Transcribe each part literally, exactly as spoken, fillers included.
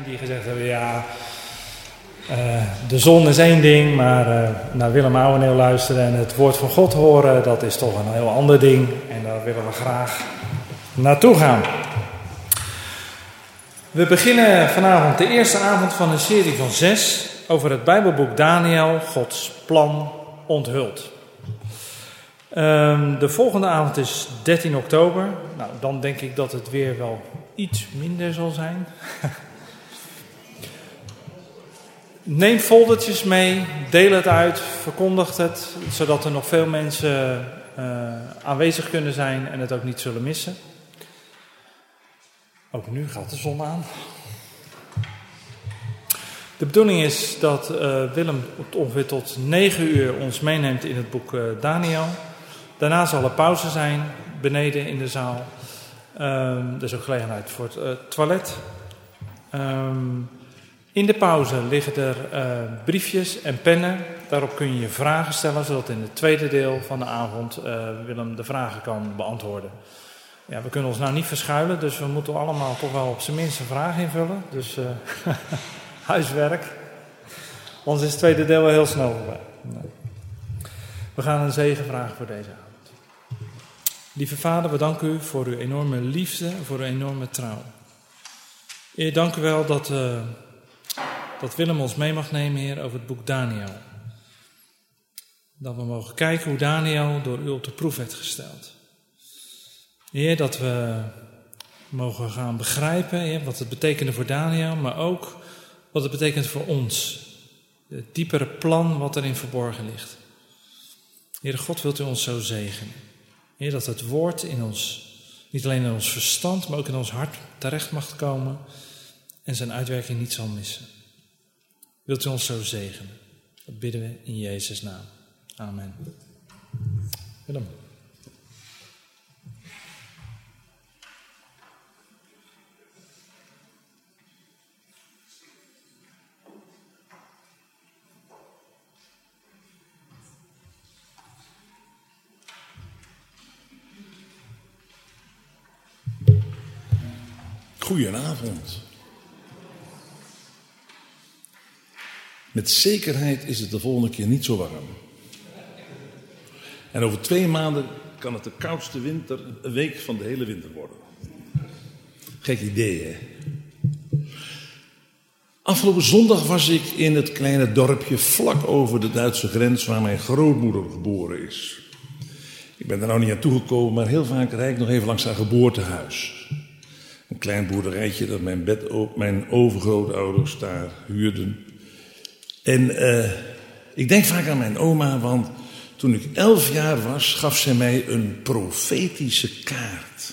die gezegd hebben, ja, uh, de zon is één ding, maar uh, naar Willem Ouweneel luisteren en het woord van God horen, dat is toch een heel ander ding. En daar willen we graag naartoe gaan. We beginnen vanavond de eerste avond van een serie van zes over het Bijbelboek Daniël, Gods plan onthuld. Um, de volgende avond is dertien oktober. Nou, dan denk ik dat het weer wel iets minder zal zijn. Neem foldertjes mee, deel het uit, verkondig het, zodat er nog veel mensen uh, aanwezig kunnen zijn en het ook niet zullen missen. Ook nu gaat de zon aan. De bedoeling is dat uh, Willem ongeveer tot negen uur ons meeneemt in het boek uh, Daniël. Daarna zal er pauze zijn, beneden in de zaal. Um, er is ook gelegenheid voor het uh, toilet. Um, in de pauze liggen er uh, briefjes en pennen. Daarop kun je je vragen stellen, zodat in het tweede deel van de avond uh, Willem de vragen kan beantwoorden. Ja, we kunnen ons nou niet verschuilen, dus we moeten allemaal toch wel op zijn minst een vraag invullen. Dus uh, huiswerk. Anders is het tweede deel wel heel snel voorbij. Nee. We gaan een zegen vragen voor deze avond. Lieve Vader, we danken u voor uw enorme liefde en voor uw enorme trouw. Heer, dank u wel dat, uh, dat Willem ons mee mag nemen, Heer, over het boek Daniël. Dat we mogen kijken hoe Daniël door u op de proef werd gesteld. Heer, dat we mogen gaan begrijpen, Heer, wat het betekende voor Daniël, maar ook wat het betekent voor ons. Het diepere plan wat erin verborgen ligt. Heer God, wilt u ons zo zegenen. Heer, dat het woord in ons, niet alleen in ons verstand, maar ook in ons hart terecht mag komen en zijn uitwerking niet zal missen. Wilt u ons zo zegenen? Dat bidden we in Jezus' naam. Amen. Willem. Goedenavond. Met zekerheid is het de volgende keer niet zo warm. En over twee maanden kan het de koudste winter, een week van de hele winter worden. Gek idee, hè? Afgelopen zondag was ik in het kleine dorpje vlak over de Duitse grens waar mijn grootmoeder geboren is. Ik ben er nou niet aan toegekomen, maar heel vaak rijd ik nog even langs haar geboortehuis. Een klein boerderijtje dat mijn, bed, mijn overgrootouders daar huurden. En uh, ik denk vaak aan mijn oma, want toen ik elf jaar was, gaf zij mij een profetische kaart.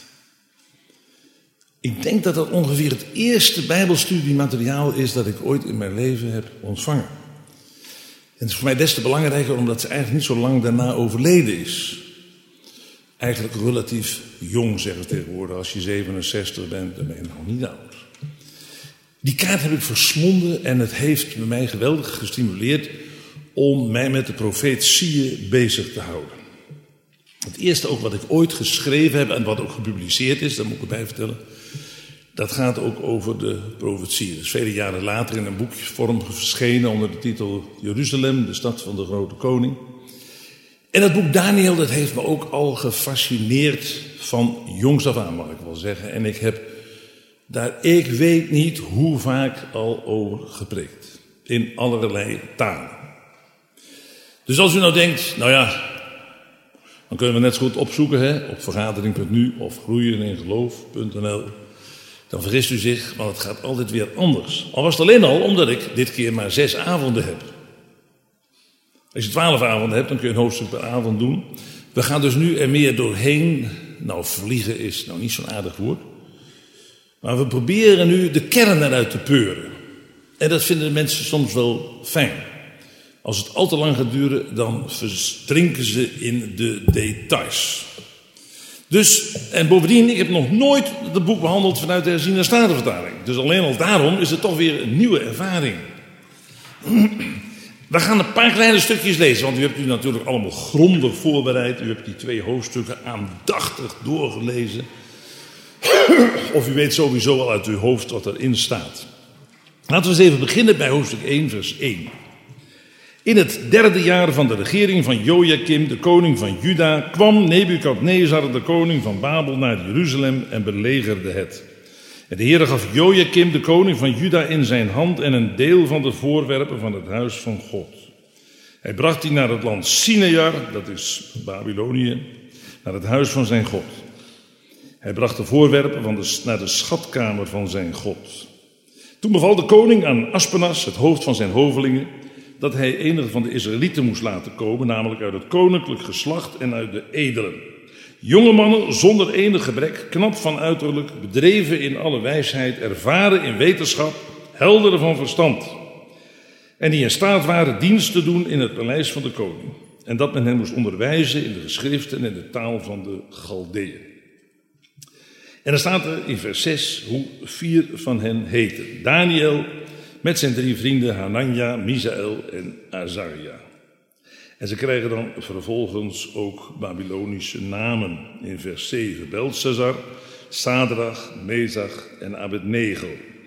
Ik denk dat dat ongeveer het eerste bijbelstudiemateriaal is dat ik ooit in mijn leven heb ontvangen. En het is voor mij des te belangrijker omdat ze eigenlijk niet zo lang daarna overleden is. Eigenlijk relatief jong, zeggen we tegenwoordig. Als je zevenenzestig bent, dan ben je nog niet oud. Die kaart heb ik verslonden en het heeft bij mij geweldig gestimuleerd om mij met de profetieën bezig te houden. Het eerste ook wat ik ooit geschreven heb en wat ook gepubliceerd is, dat moet ik erbij vertellen, dat gaat ook over de profetieën. Dat is vele jaren later in een boekvorm verschenen onder de titel Jeruzalem, de stad van de grote koning. En dat boek Daniël, dat heeft me ook al gefascineerd van jongs af aan, mag ik wel zeggen. En ik heb daar, ik weet niet hoe vaak al over gepreekt. In allerlei talen. Dus als u nou denkt, nou ja, dan kunnen we net zo goed opzoeken, hè, op vergadering punt nu of groeieningeloof punt n l. Dan vergist u zich, want het gaat altijd weer anders. Al was het alleen al omdat ik dit keer maar zes avonden heb. Als je twaalf avonden hebt, dan kun je een hoofdstuk per avond doen. We gaan dus nu er meer doorheen. Nou, vliegen is nou niet zo'n aardig woord. Maar we proberen nu de kern eruit te peuren. En dat vinden de mensen soms wel fijn. Als het al te lang gaat duren, dan verdrinken ze in de details. Dus, en bovendien, ik heb nog nooit het boek behandeld vanuit de herziene statenvertaling. Dus alleen al daarom is het toch weer een nieuwe ervaring. We gaan een paar kleine stukjes lezen, want u hebt u natuurlijk allemaal grondig voorbereid. U hebt die twee hoofdstukken aandachtig doorgelezen. Of u weet sowieso al uit uw hoofd wat erin staat. Laten we eens even beginnen bij hoofdstuk één, vers één. In het derde jaar van de regering van Jojakim, de koning van Juda, kwam Nebukadnezar, de koning van Babel, naar Jeruzalem en belegerde het. En de Heere gaf Jojakim, de koning van Juda, in zijn hand en een deel van de voorwerpen van het huis van God. Hij bracht die naar het land Sinear, dat is Babylonië, naar het huis van zijn God. Hij bracht de voorwerpen van de, naar de schatkamer van zijn God. Toen beval de koning aan Aspenas, het hoofd van zijn hovelingen, dat hij enige van de Israëlieten moest laten komen, namelijk uit het koninklijk geslacht en uit de edelen. Jonge mannen zonder enig gebrek, knap van uiterlijk, bedreven in alle wijsheid, ervaren in wetenschap, helderen van verstand. En die in staat waren dienst te doen in het paleis van de koning. En dat men hen moest onderwijzen in de geschriften en in de taal van de Galdeeën. En dan staat er in vers zes hoe vier van hen heten. Daniel met zijn drie vrienden Hanania, Misaël en Azaria. En ze krijgen dan vervolgens ook Babylonische namen in vers zeven. Belshazzar, Sadrach, Mesach en Abednego.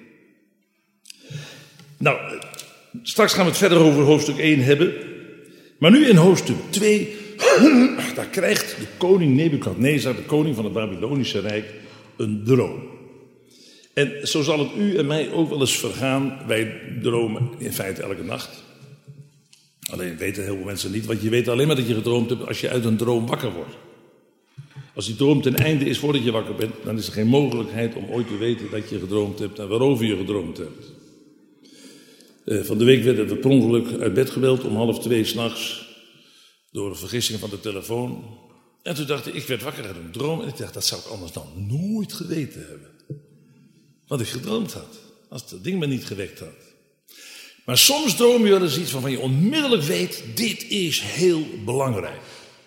Nou, straks gaan we het verder over hoofdstuk één hebben. Maar nu in hoofdstuk twee, daar krijgt de koning Nebukadnezar, de koning van het Babylonische Rijk, een droom. En zo zal het u en mij ook wel eens vergaan. Wij dromen in feite elke nacht. Alleen weten heel veel mensen niet, want je weet alleen maar dat je gedroomd hebt als je uit een droom wakker wordt. Als die droom ten einde is voordat je wakker bent, dan is er geen mogelijkheid om ooit te weten dat je gedroomd hebt en waarover je gedroomd hebt. Uh, van de week werden we per ongeluk uit bed gebeld om half twee 's nachts door een vergissing van de telefoon. En toen dacht ik, ik werd wakker uit een droom en ik dacht, dat zou ik anders dan nooit geweten hebben. Wat ik gedroomd had, als dat ding me niet gewekt had. Maar soms droom je wel eens iets waarvan je onmiddellijk weet, dit is heel belangrijk.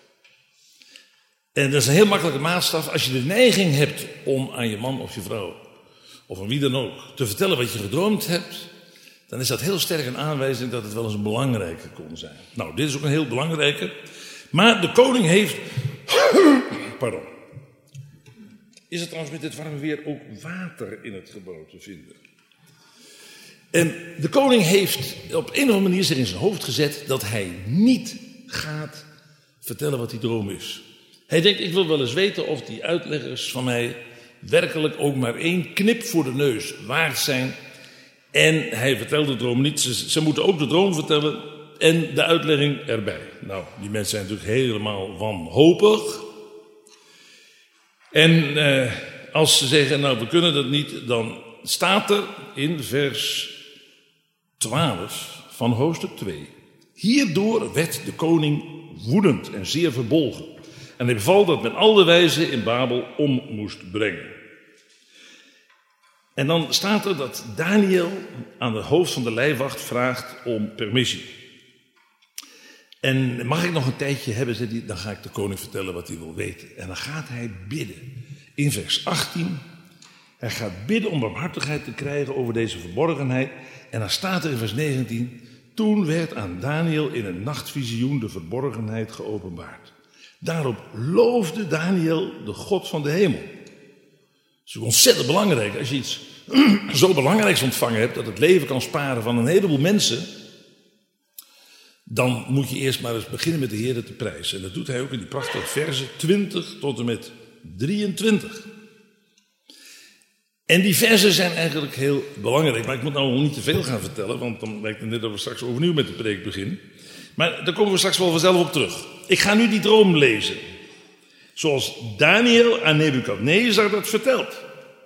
En dat is een heel makkelijke maatstaf. Als je de neiging hebt om aan je man of je vrouw, of aan wie dan ook, te vertellen wat je gedroomd hebt, dan is dat heel sterk een aanwijzing dat het wel eens een belangrijke kon zijn. Nou, dit is ook een heel belangrijke. Maar de koning heeft... Pardon. Is er trouwens met dit warme weer ook water in het gebouw te vinden? En de koning heeft op een of andere manier zich in zijn hoofd gezet dat hij niet gaat vertellen wat die droom is. Hij denkt, ik wil wel eens weten of die uitleggers van mij werkelijk ook maar één knip voor de neus waard zijn. En hij vertelt de droom niet. Ze, ze moeten ook de droom vertellen en de uitlegging erbij. Nou, die mensen zijn natuurlijk helemaal wanhopig. En eh, als ze zeggen, nou we kunnen dat niet, dan staat er in vers twaalf van hoofdstuk twee. Hierdoor werd de koning woedend en zeer verbolgen. En hij beval dat men al de wijzen in Babel om moest brengen. En dan staat er dat Daniel aan het hoofd van de lijfwacht vraagt om permissie. En mag ik nog een tijdje hebben, zegt hij, dan ga ik de koning vertellen wat hij wil weten. En dan gaat hij bidden. In vers achttien, hij gaat bidden om barmhartigheid te krijgen over deze verborgenheid. En dan staat er in vers negentien, toen werd aan Daniel in een nachtvisioen de verborgenheid geopenbaard. Daarop loofde Daniel de God van de hemel. Dat is ontzettend belangrijk. Als je iets zo belangrijks ontvangen hebt, dat het leven kan sparen van een heleboel mensen, dan moet je eerst maar eens beginnen met de Heer te prijzen. En dat doet hij ook in die prachtige versen twintig tot en met drieëntwintig. En die versen zijn eigenlijk heel belangrijk. Maar ik moet nou nog niet te veel gaan vertellen, want dan lijkt het net dat we straks overnieuw met de preek beginnen. Maar daar komen we straks wel vanzelf op terug. Ik ga nu die droom lezen. Zoals Daniel aan Nebukadnezar dat vertelt.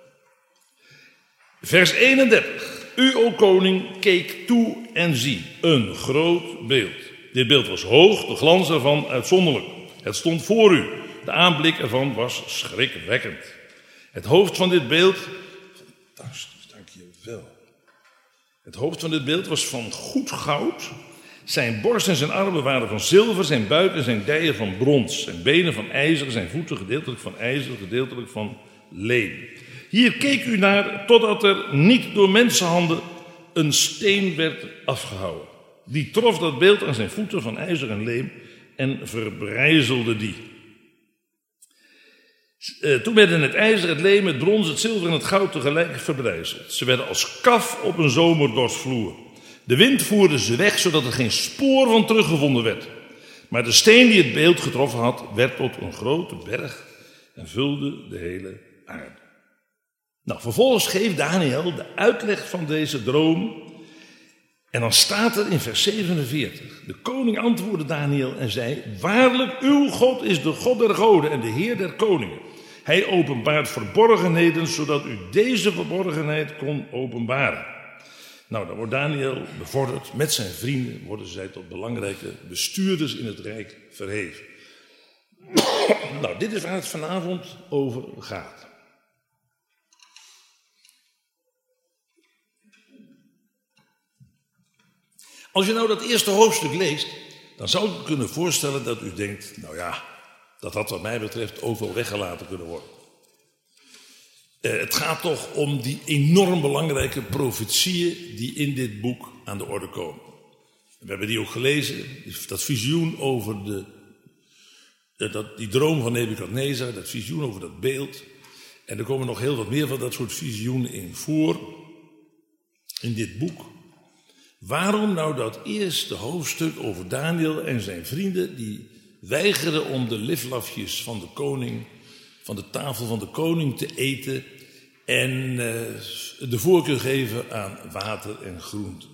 Vers eenendertig. U, o koning, keek toe en zie, een groot beeld. Dit beeld was hoog, de glans ervan uitzonderlijk. Het stond voor u. De aanblik ervan was schrikwekkend. Het hoofd van dit beeld... Fantastisch, dank je wel. Het hoofd van dit beeld was van goed goud. Zijn borst en zijn armen waren van zilver, zijn buik en zijn dijen van brons. Zijn benen van ijzer, zijn voeten gedeeltelijk van ijzer, gedeeltelijk van leem. Hier keek u naar totdat er niet door mensenhanden een steen werd afgehouwen. Die trof dat beeld aan zijn voeten van ijzer en leem en verbrijzelde die. Uh, toen werden het ijzer, het leem, het brons, het zilver en het goud tegelijk verbrijzeld. Ze werden als kaf op een zomerdorstvloer. De wind voerde ze weg, zodat er geen spoor van teruggevonden werd. Maar de steen die het beeld getroffen had, werd tot een grote berg en vulde de hele aarde. Nou, vervolgens geeft Daniel de uitleg van deze droom. En dan staat er in vers zevenenveertig. De koning antwoordde Daniel en zei: waarlijk, uw God is de God der goden en de Heer der koningen. Hij openbaart verborgenheden, zodat u deze verborgenheid kon openbaren. Nou, dan wordt Daniel bevorderd. Met zijn vrienden worden zij tot belangrijke bestuurders in het rijk verheven. Nou, dit is waar het vanavond over gaat. Als je nou dat eerste hoofdstuk leest, dan zou ik me kunnen voorstellen dat u denkt, nou ja, dat had wat mij betreft overal weggelaten kunnen worden. Uh, het gaat toch om die enorm belangrijke profetieën die in dit boek aan de orde komen. We hebben die ook gelezen, dat visioen over de, uh, dat, die droom van Nebukadnezar, dat visioen over dat beeld. En er komen nog heel wat meer van dat soort visioenen in voor, in dit boek. Waarom nou dat eerste hoofdstuk over Daniel en zijn vrienden die weigeren om de liflafjes van de koning, van de tafel van de koning te eten en uh, de voorkeur geven aan water en groenten?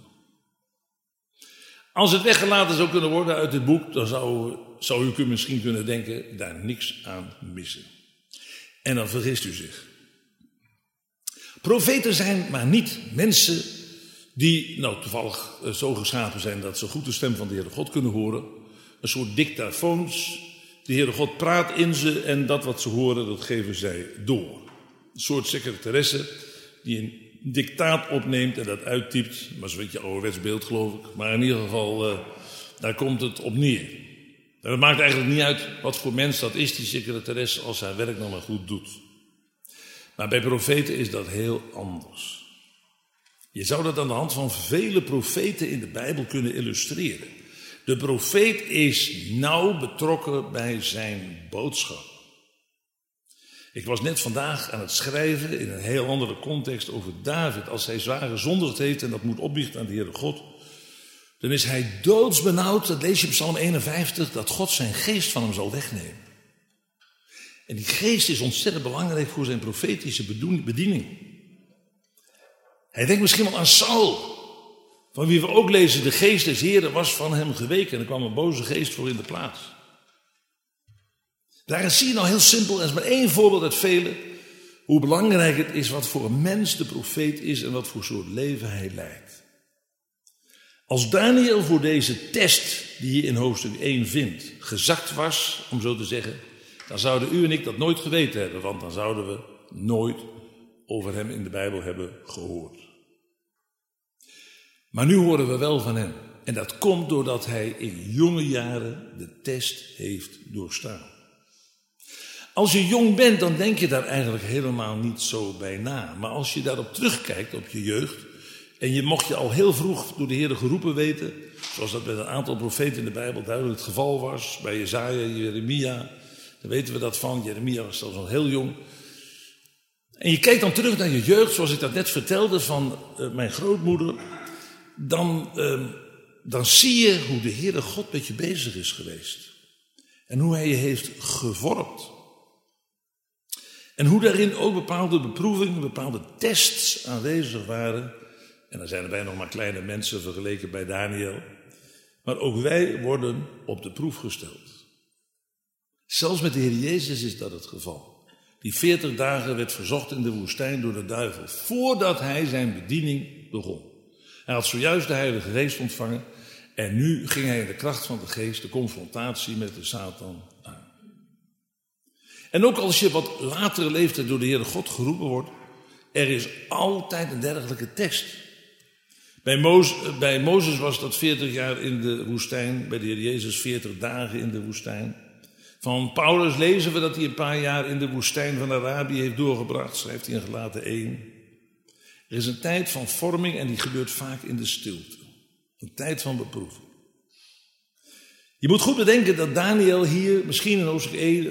Als het weggelaten zou kunnen worden uit dit boek, dan zou, zou u misschien kunnen denken, daar niks aan missen. En dan vergist u zich. Profeten zijn maar niet mensen die nou toevallig uh, zo geschapen zijn dat ze goed de stem van de Heere God kunnen horen. Een soort dictafoons. De Heere God praat in ze en dat wat ze horen, dat geven zij door. Een soort secretaresse die een dictaat opneemt en dat uittypt. Maar zo'n beetje ouderwets beeld, geloof ik. Maar in ieder geval, uh, daar komt het op neer. En het maakt eigenlijk niet uit wat voor mens dat is, die secretaresse, als haar werk nog maar goed doet. Maar bij profeten is dat heel anders. Je zou dat aan de hand van vele profeten in de Bijbel kunnen illustreren. De profeet is nauw betrokken bij zijn boodschap. Ik was net vandaag aan het schrijven in een heel andere context over David. Als hij zwaar gezondigd heeft en dat moet opbiechten aan de Heere God, dan is hij doodsbenauwd, dat lees je in Psalm eenenvijftig, dat God zijn geest van hem zal wegnemen. En die geest is ontzettend belangrijk voor zijn profetische bediening. Hij denkt misschien wel aan Saul, van wie we ook lezen, de geest des Heeren was van hem geweken en er kwam een boze geest voor in de plaats. Daarin zie je nou heel simpel, en is maar één voorbeeld uit vele, hoe belangrijk het is wat voor een mens de profeet is en wat voor soort leven hij leidt. Als Daniel voor deze test, die je in hoofdstuk één vindt, gezakt was, om zo te zeggen, dan zouden u en ik dat nooit geweten hebben, want dan zouden we nooit over hem in de Bijbel hebben gehoord. Maar nu horen we wel van hem. En dat komt doordat hij in jonge jaren de test heeft doorstaan. Als je jong bent, dan denk je daar eigenlijk helemaal niet zo bij na. Maar als je daarop terugkijkt, op je jeugd, en je mocht je al heel vroeg door de Heer geroepen weten, zoals dat bij een aantal profeten in de Bijbel duidelijk het geval was, bij Jesaja, Jeremia, dan weten we dat van. Jeremia was zelfs nog heel jong. En je kijkt dan terug naar je jeugd, zoals ik dat net vertelde van uh, mijn grootmoeder, dan, uh, dan zie je hoe de Heere God met je bezig is geweest. En hoe hij je heeft gevormd. En hoe daarin ook bepaalde beproevingen, bepaalde tests aanwezig waren. En dan zijn er bij nog maar kleine mensen vergeleken bij Daniel. Maar ook wij worden op de proef gesteld. Zelfs met de Heer Jezus is dat het geval. Die veertig dagen werd verzocht in de woestijn door de duivel, voordat hij zijn bediening begon. Hij had zojuist de Heilige Geest ontvangen en nu ging hij in de kracht van de Geest de confrontatie met de Satan aan. En ook als je wat latere leeftijd door de Heere God geroepen wordt, er is altijd een dergelijke test. Bij, Moos, bij Mozes was dat veertig jaar in de woestijn, bij de Heer Jezus veertig dagen in de woestijn. Van Paulus lezen we dat hij een paar jaar in de woestijn van Arabië heeft doorgebracht, schrijft hij in Galaten één. Er is een tijd van vorming en die gebeurt vaak in de stilte. Een tijd van beproeving. Je moet goed bedenken dat Daniel hier misschien in hoofdstuk één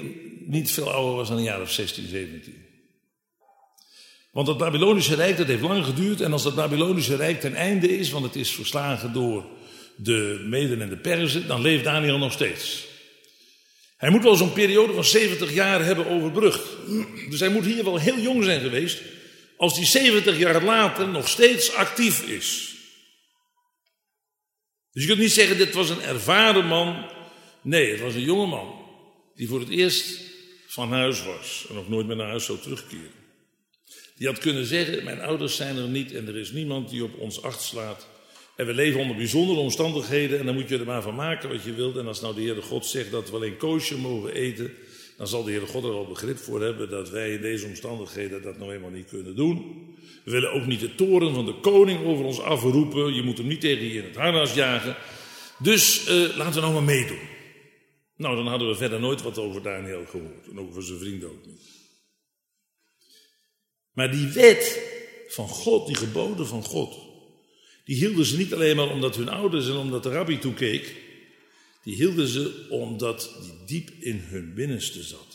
niet veel ouder was dan een jaar of zestien, zeventien. Want dat Babylonische Rijk, dat heeft lang geduurd. En als dat Babylonische Rijk ten einde is, want het is verslagen door de Meden en de Perzen, dan leeft Daniel nog steeds. Hij moet wel zo'n periode van zeventig jaar hebben overbrugd. Dus hij moet hier wel heel jong zijn geweest, als hij zeventig jaar later nog steeds actief is. Dus je kunt niet zeggen, dit was een ervaren man. Nee, het was een jonge man die voor het eerst van huis was en nog nooit meer naar huis zou terugkeren. Die had kunnen zeggen, mijn ouders zijn er niet en er is niemand die op ons acht slaat. En we leven onder bijzondere omstandigheden en dan moet je er maar van maken wat je wilt. En als nou de Heere God zegt dat we alleen kosher mogen eten, dan zal de Heere God er wel begrip voor hebben dat wij in deze omstandigheden dat nou eenmaal niet kunnen doen. We willen ook niet de toren van de koning over ons afroepen. Je moet hem niet tegen je in het harnas jagen. Dus uh, laten we nou maar meedoen. Nou, dan hadden we verder nooit wat over Daniel gehoord. En over zijn vrienden ook niet. Maar die wet van God, die geboden van God, die hielden ze niet alleen maar omdat hun ouders en omdat de rabbi toekeek. Die hielden ze omdat die diep in hun binnenste zat.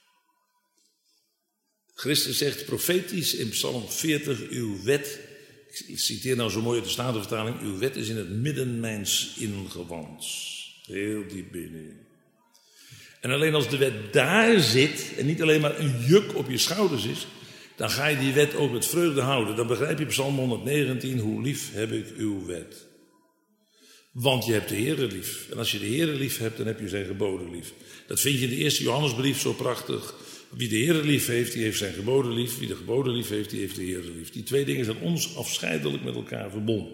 Christus zegt profetisch in Psalm veertig, uw wet, ik citeer nou zo mooi uit de Statenvertaling, uw wet is in het midden mijns ingewands. Heel diep binnen. En alleen als de wet daar zit en niet alleen maar een juk op je schouders is, dan ga je die wet ook met vreugde houden. Dan begrijp je Psalm honderdnegentien, hoe lief heb ik uw wet. Want je hebt de Heere lief. En als je de Heere lief hebt, dan heb je zijn geboden lief. Dat vind je in de eerste Johannesbrief zo prachtig. Wie de Heere lief heeft, die heeft zijn geboden lief. Wie de geboden lief heeft, die heeft de Heere lief. Die twee dingen zijn onafscheidelijk met elkaar verbonden.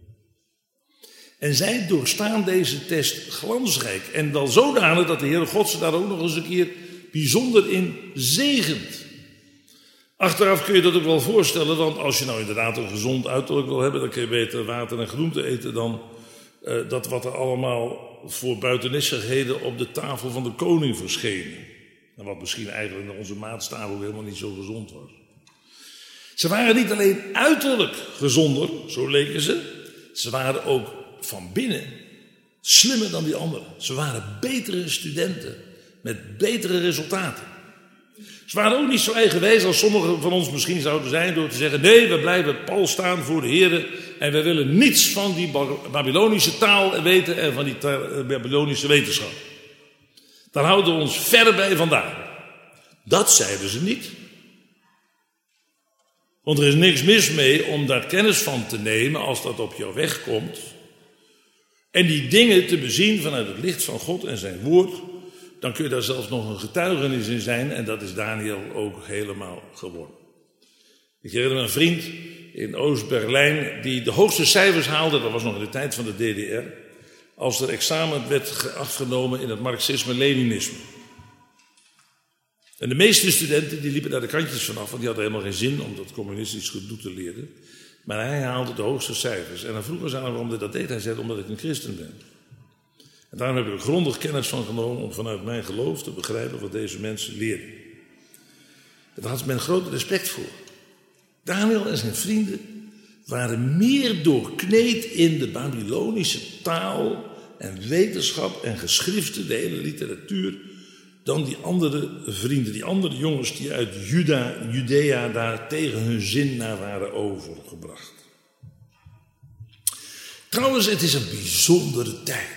En zij doorstaan deze test glansrijk. En dan zodanig dat de Heere God ze daar ook nog eens een keer bijzonder in zegent. Achteraf kun je dat ook wel voorstellen, want als je nou inderdaad een gezond uiterlijk wil hebben, dan kun je beter water en groente eten dan uh, dat wat er allemaal voor buitennissigheden op de tafel van de koning verschenen. En wat misschien eigenlijk naar onze maatstaf ook helemaal niet zo gezond was. Ze waren niet alleen uiterlijk gezonder, zo leken ze, ze waren ook van binnen slimmer dan die anderen. Ze waren betere studenten met betere resultaten. Ze waren ook niet zo eigenwijs als sommigen van ons misschien zouden zijn door te zeggen, nee, we blijven pal staan voor de Heere en we willen niets van die Babylonische taal weten en van die Babylonische wetenschap. Daar houden we ons ver bij vandaan. Dat zeiden ze niet. Want er is niks mis mee om daar kennis van te nemen als dat op jouw weg komt. En die dingen te bezien vanuit het licht van God en zijn woord. Dan kun je daar zelfs nog een getuigenis in zijn. En dat is Daniel ook helemaal geworden. Ik herinner me een vriend in Oost-Berlijn die de hoogste cijfers haalde. Dat was nog in de tijd van de D D R. Als er examen werd afgenomen in het Marxisme-Leninisme. En de meeste studenten die liepen daar de kantjes vanaf. Want die hadden helemaal geen zin om dat communistisch gedoe te leren. Maar hij haalde de hoogste cijfers. En dan vroegen ze aan waarom hij dat deed. Hij zei, omdat ik een christen ben. En daarom heb ik er grondig kennis van genomen om vanuit mijn geloof te begrijpen wat deze mensen leerden. En daar had men groot respect voor. Daniel en zijn vrienden waren meer doorkneed in de Babylonische taal en wetenschap en geschriften, de hele literatuur, dan die andere vrienden, die andere jongens die uit Juda, Judea daar tegen hun zin naar waren overgebracht. Trouwens, het is een bijzondere tijd.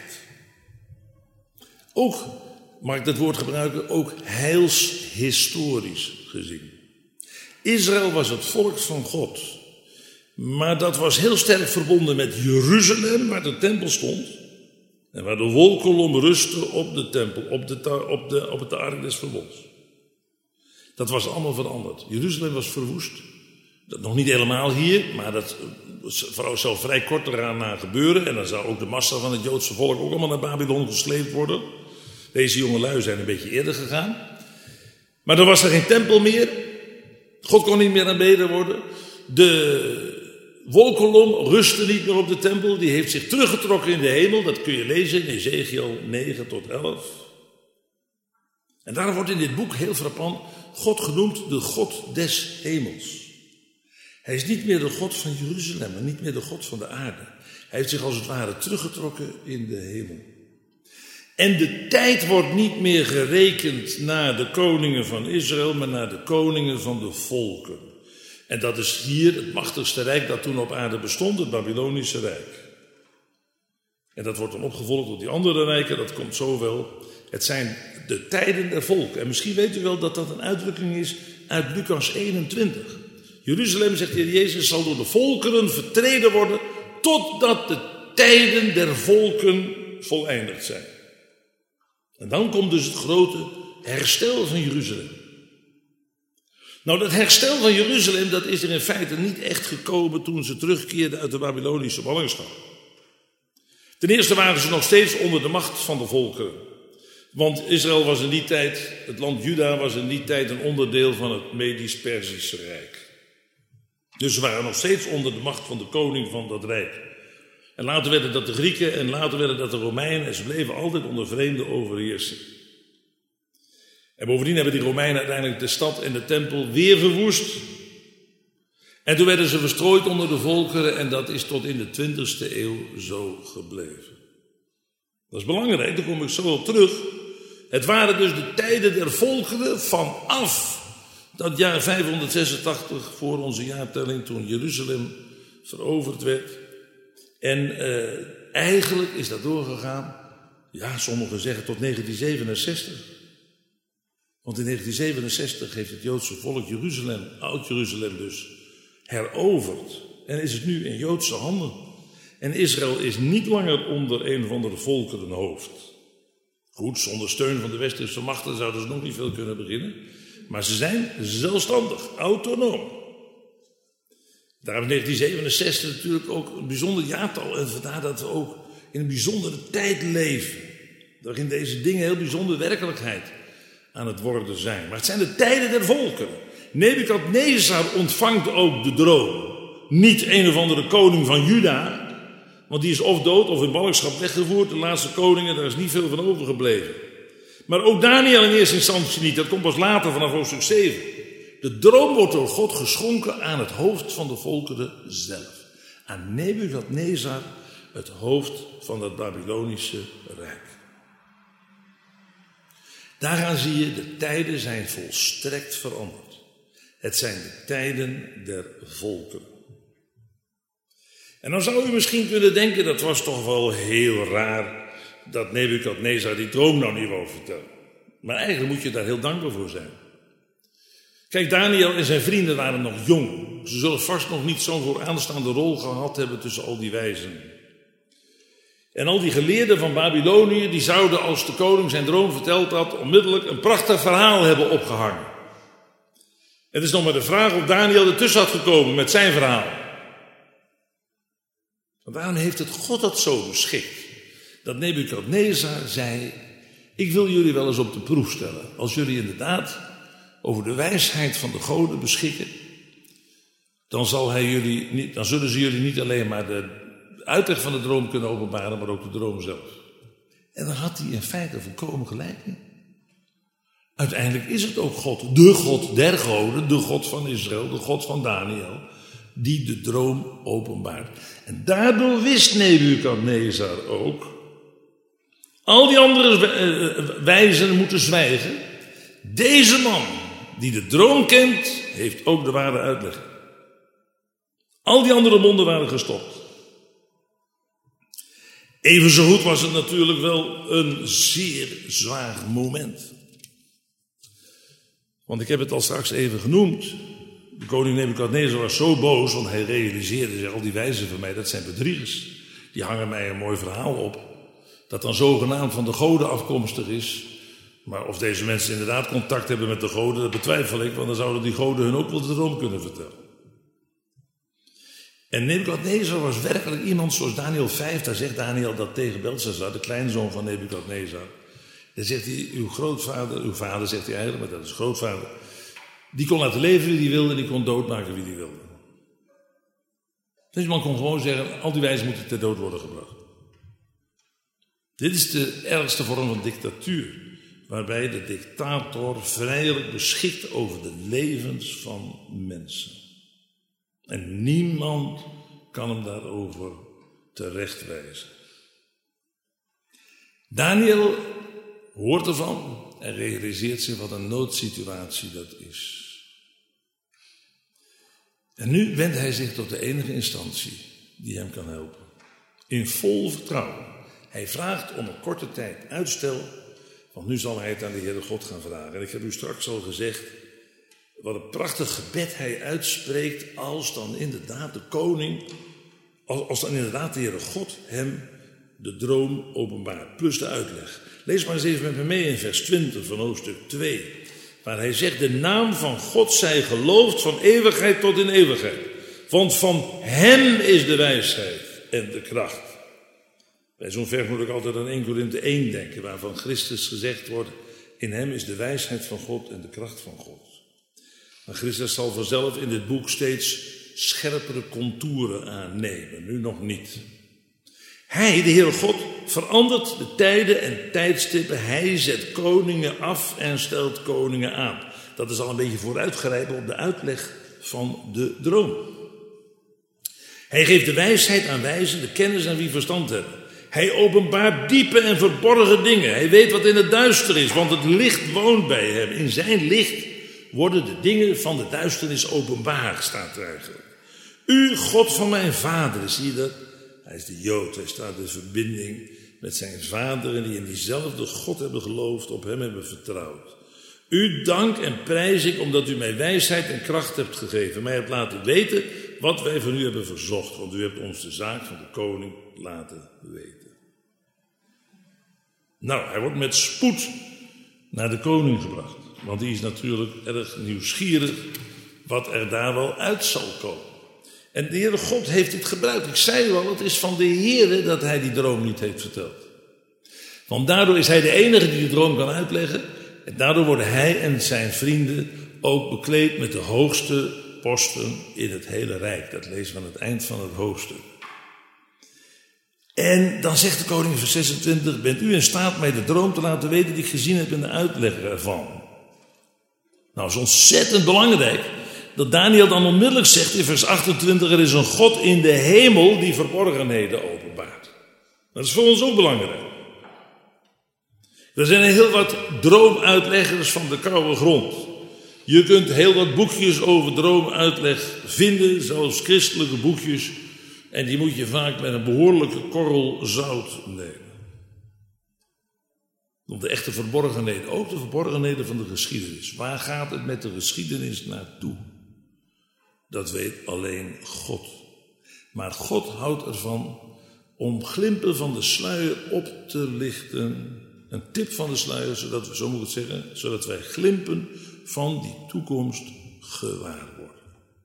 Ook, mag ik dat woord gebruiken, ook heilshistorisch gezien. Israël was het volk van God. Maar dat was heel sterk verbonden met Jeruzalem, waar de tempel stond. En waar de wolkolom rustte op de tempel, op, de, op, de, op het ark des verbonds. Dat was allemaal veranderd. Jeruzalem was verwoest. Dat nog niet helemaal hier, maar dat zou vrij kort eraan na gebeuren. En dan zou ook de massa van het Joodse volk ook allemaal naar Babylon gesleept worden. Deze jongelui zijn een beetje eerder gegaan. Maar dan was er geen tempel meer. God kon niet meer aanbeden worden. De wolkolom rustte niet meer op de tempel. Die heeft zich teruggetrokken in de hemel. Dat kun je lezen in Ezekiel negen tot elf. En daarom wordt in dit boek heel frappant God genoemd de God des hemels. Hij is niet meer de God van Jeruzalem en niet meer de God van de aarde. Hij heeft zich als het ware teruggetrokken in de hemel. En de tijd wordt niet meer gerekend naar de koningen van Israël, maar naar de koningen van de volken. En dat is hier het machtigste rijk dat toen op aarde bestond, het Babylonische Rijk. En dat wordt dan opgevolgd door die andere rijken, dat komt zo wel. Het zijn de tijden der volken. En misschien weet u wel dat dat een uitdrukking is uit Lucas eenentwintig. Jeruzalem, zegt de Heer Jezus, zal door de volkeren vertreden worden totdat de tijden der volken voleindigd zijn. En dan komt dus het grote herstel van Jeruzalem. Nou, dat herstel van Jeruzalem, dat is er in feite niet echt gekomen toen ze terugkeerden uit de Babylonische ballingschap. Ten eerste waren ze nog steeds onder de macht van de volkeren. Want Israël was in die tijd, het land Juda was in die tijd een onderdeel van het Medisch-Perzische Rijk. Dus ze waren nog steeds onder de macht van de koning van dat rijk. En later werden dat de Grieken en later werden dat de Romeinen. En ze bleven altijd onder vreemde overheersing. En bovendien hebben die Romeinen uiteindelijk de stad en de tempel weer verwoest. En toen werden ze verstrooid onder de volkeren en dat is tot in de twintigste eeuw zo gebleven. Dat is belangrijk, daar kom ik zo op terug. Het waren dus de tijden der volkeren vanaf dat jaar vijfhonderdzesentachtig voor onze jaartelling, toen Jeruzalem veroverd werd. En uh, eigenlijk is dat doorgegaan, ja, sommigen zeggen tot negentien zevenenzestig. Want in negentien zevenenzestig heeft het Joodse volk Jeruzalem, Oud-Jeruzalem dus, heroverd. En is het nu in Joodse handen. En Israël is niet langer onder een of andere volkerenhoofd. Goed, zonder steun van de westerse machten zouden ze nog niet veel kunnen beginnen. Maar ze zijn zelfstandig, autonoom. Daarom is negentien zevenenzestig natuurlijk ook een bijzonder jaartal. En vandaar dat we ook in een bijzondere tijd leven. Waarin deze dingen heel bijzondere werkelijkheid aan het worden zijn. Maar het zijn de tijden der volken. Nebukadnezar ontvangt ook de droom. Niet een of andere koning van Juda. Want die is of dood of in ballingschap weggevoerd. De laatste koningen, daar is niet veel van overgebleven. Maar ook Daniel in eerste instantie niet. Dat komt pas later vanaf hoofdstuk zeven. De droom wordt door God geschonken aan het hoofd van de volkeren zelf. Aan Nebukadnezar, het hoofd van het Babylonische Rijk. Daaraan zie je, de tijden zijn volstrekt veranderd. Het zijn de tijden der volkeren. En dan zou u misschien kunnen denken, dat was toch wel heel raar dat Nebukadnezar die droom nou niet wou vertellen. Maar eigenlijk moet je daar heel dankbaar voor zijn. Kijk, Daniel en zijn vrienden waren nog jong. Ze zullen vast nog niet zo'n vooraanstaande rol gehad hebben tussen al die wijzen. En al die geleerden van Babylonië, die zouden als de koning zijn droom verteld had, onmiddellijk een prachtig verhaal hebben opgehangen. Het is nog maar de vraag of Daniel ertussen had gekomen met zijn verhaal. Want daarom heeft het God dat zo beschikt. Dat Nebukadnezar zei, ik wil jullie wel eens op de proef stellen. Als jullie inderdaad over de wijsheid van de goden beschikken, dan, zal hij jullie niet, dan zullen ze jullie niet alleen maar de uitleg van de droom kunnen openbaren, maar ook de droom zelf. En dan had hij in feite volkomen gelijk in. Uiteindelijk is het ook God, de God der goden, de God van Israël, de God van Daniel, die de droom openbaart. En daardoor wist Nebukadnezar ook, al die andere wijzen moeten zwijgen. Deze man, die de droom kent, heeft ook de ware uitleg. Al die andere monden waren gestopt. Even zo goed was het natuurlijk wel een zeer zwaar moment. Want ik heb het al straks even genoemd. De koning Nebukadnezar was zo boos, want hij realiseerde zich, al die wijzen van mij, dat zijn bedriegers. Die hangen mij een mooi verhaal op, dat dan zogenaamd van de goden afkomstig is. Maar of deze mensen inderdaad contact hebben met de goden, dat betwijfel ik, want dan zouden die goden hun ook wel de droom kunnen vertellen. En Nebukadnezar was werkelijk iemand zoals Daniel vijf, daar zegt Daniel dat tegen Belshazzar, de kleinzoon van Nebukadnezar. Dan zegt hij, uw grootvader, uw vader zegt hij eigenlijk, maar dat is grootvader, die kon laten leven wie hij wilde, die kon doodmaken wie hij wilde. Deze man kon gewoon zeggen, al die wijzen moeten ter dood worden gebracht. Dit is de ergste vorm van dictatuur, waarbij de dictator vrijelijk beschikt over de levens van mensen. En niemand kan hem daarover terechtwijzen. Daniel hoort ervan en realiseert zich wat een noodsituatie dat is. En nu wendt hij zich tot de enige instantie die hem kan helpen. In vol vertrouwen. Hij vraagt om een korte tijd uitstel, want nu zal hij het aan de Heere God gaan vragen. En ik heb u straks al gezegd, wat een prachtig gebed hij uitspreekt als dan inderdaad de koning, als, als dan inderdaad de Heere God hem de droom openbaart, plus de uitleg. Lees maar eens even met me mee in vers twintig van hoofdstuk twee. Waar hij zegt, de naam van God zij geloofd van eeuwigheid tot in eeuwigheid. Want van hem is de wijsheid en de kracht. Bij zo'n vers moet ik altijd aan Eerste Korinthe één denken, waarvan Christus gezegd wordt, in hem is de wijsheid van God en de kracht van God. Maar Christus zal vanzelf in dit boek steeds scherpere contouren aannemen, nu nog niet. Hij, de Heere God, verandert de tijden en tijdstippen. Hij zet koningen af en stelt koningen aan. Dat is al een beetje vooruitgrijpen op de uitleg van de droom. Hij geeft de wijsheid aan wijzen, de kennis aan wie verstand hebben. Hij openbaart diepe en verborgen dingen. Hij weet wat in het duister is, want het licht woont bij hem. In zijn licht worden de dingen van de duisternis openbaar, staat er eigenlijk. U, God van mijn vader, zie je dat? Hij is de Jood, hij staat in verbinding met zijn vaderen die in diezelfde God hebben geloofd, op hem hebben vertrouwd. U dank en prijs ik omdat u mij wijsheid en kracht hebt gegeven. Mij hebt laten weten wat wij van u hebben verzocht, want u hebt ons de zaak van de koning laten weten. Nou, hij wordt met spoed naar de koning gebracht, want die is natuurlijk erg nieuwsgierig wat er daar wel uit zal komen. En de Heere God heeft dit gebruikt. Ik zei u al, het is van de Heere dat hij die droom niet heeft verteld. Want daardoor is hij de enige die de droom kan uitleggen. En daardoor worden hij en zijn vrienden ook bekleed met de hoogste posten in het hele Rijk. Dat lezen we aan het eind van het hoofdstuk. En dan zegt de koning in vers zesentwintig, bent u in staat mij de droom te laten weten die ik gezien heb en de uitleg ervan. Nou, dat is ontzettend belangrijk. Dat Daniel dan onmiddellijk zegt in vers achtentwintig, er is een God in de hemel die verborgenheden openbaart. Dat is voor ons ook belangrijk. Er zijn heel wat droomuitleggers van de koude grond. Je kunt heel wat boekjes over droomuitleg vinden, zelfs christelijke boekjes. En die moet je vaak met een behoorlijke korrel zout nemen. Om de echte verborgenheden, ook de verborgenheden van de geschiedenis. Waar gaat het met de geschiedenis naartoe? Dat weet alleen God. Maar God houdt ervan om glimpen van de sluier op te lichten. Een tip van de sluier, zodat we, zo moet ik het zeggen, zodat wij glimpen van die toekomst gewaar worden.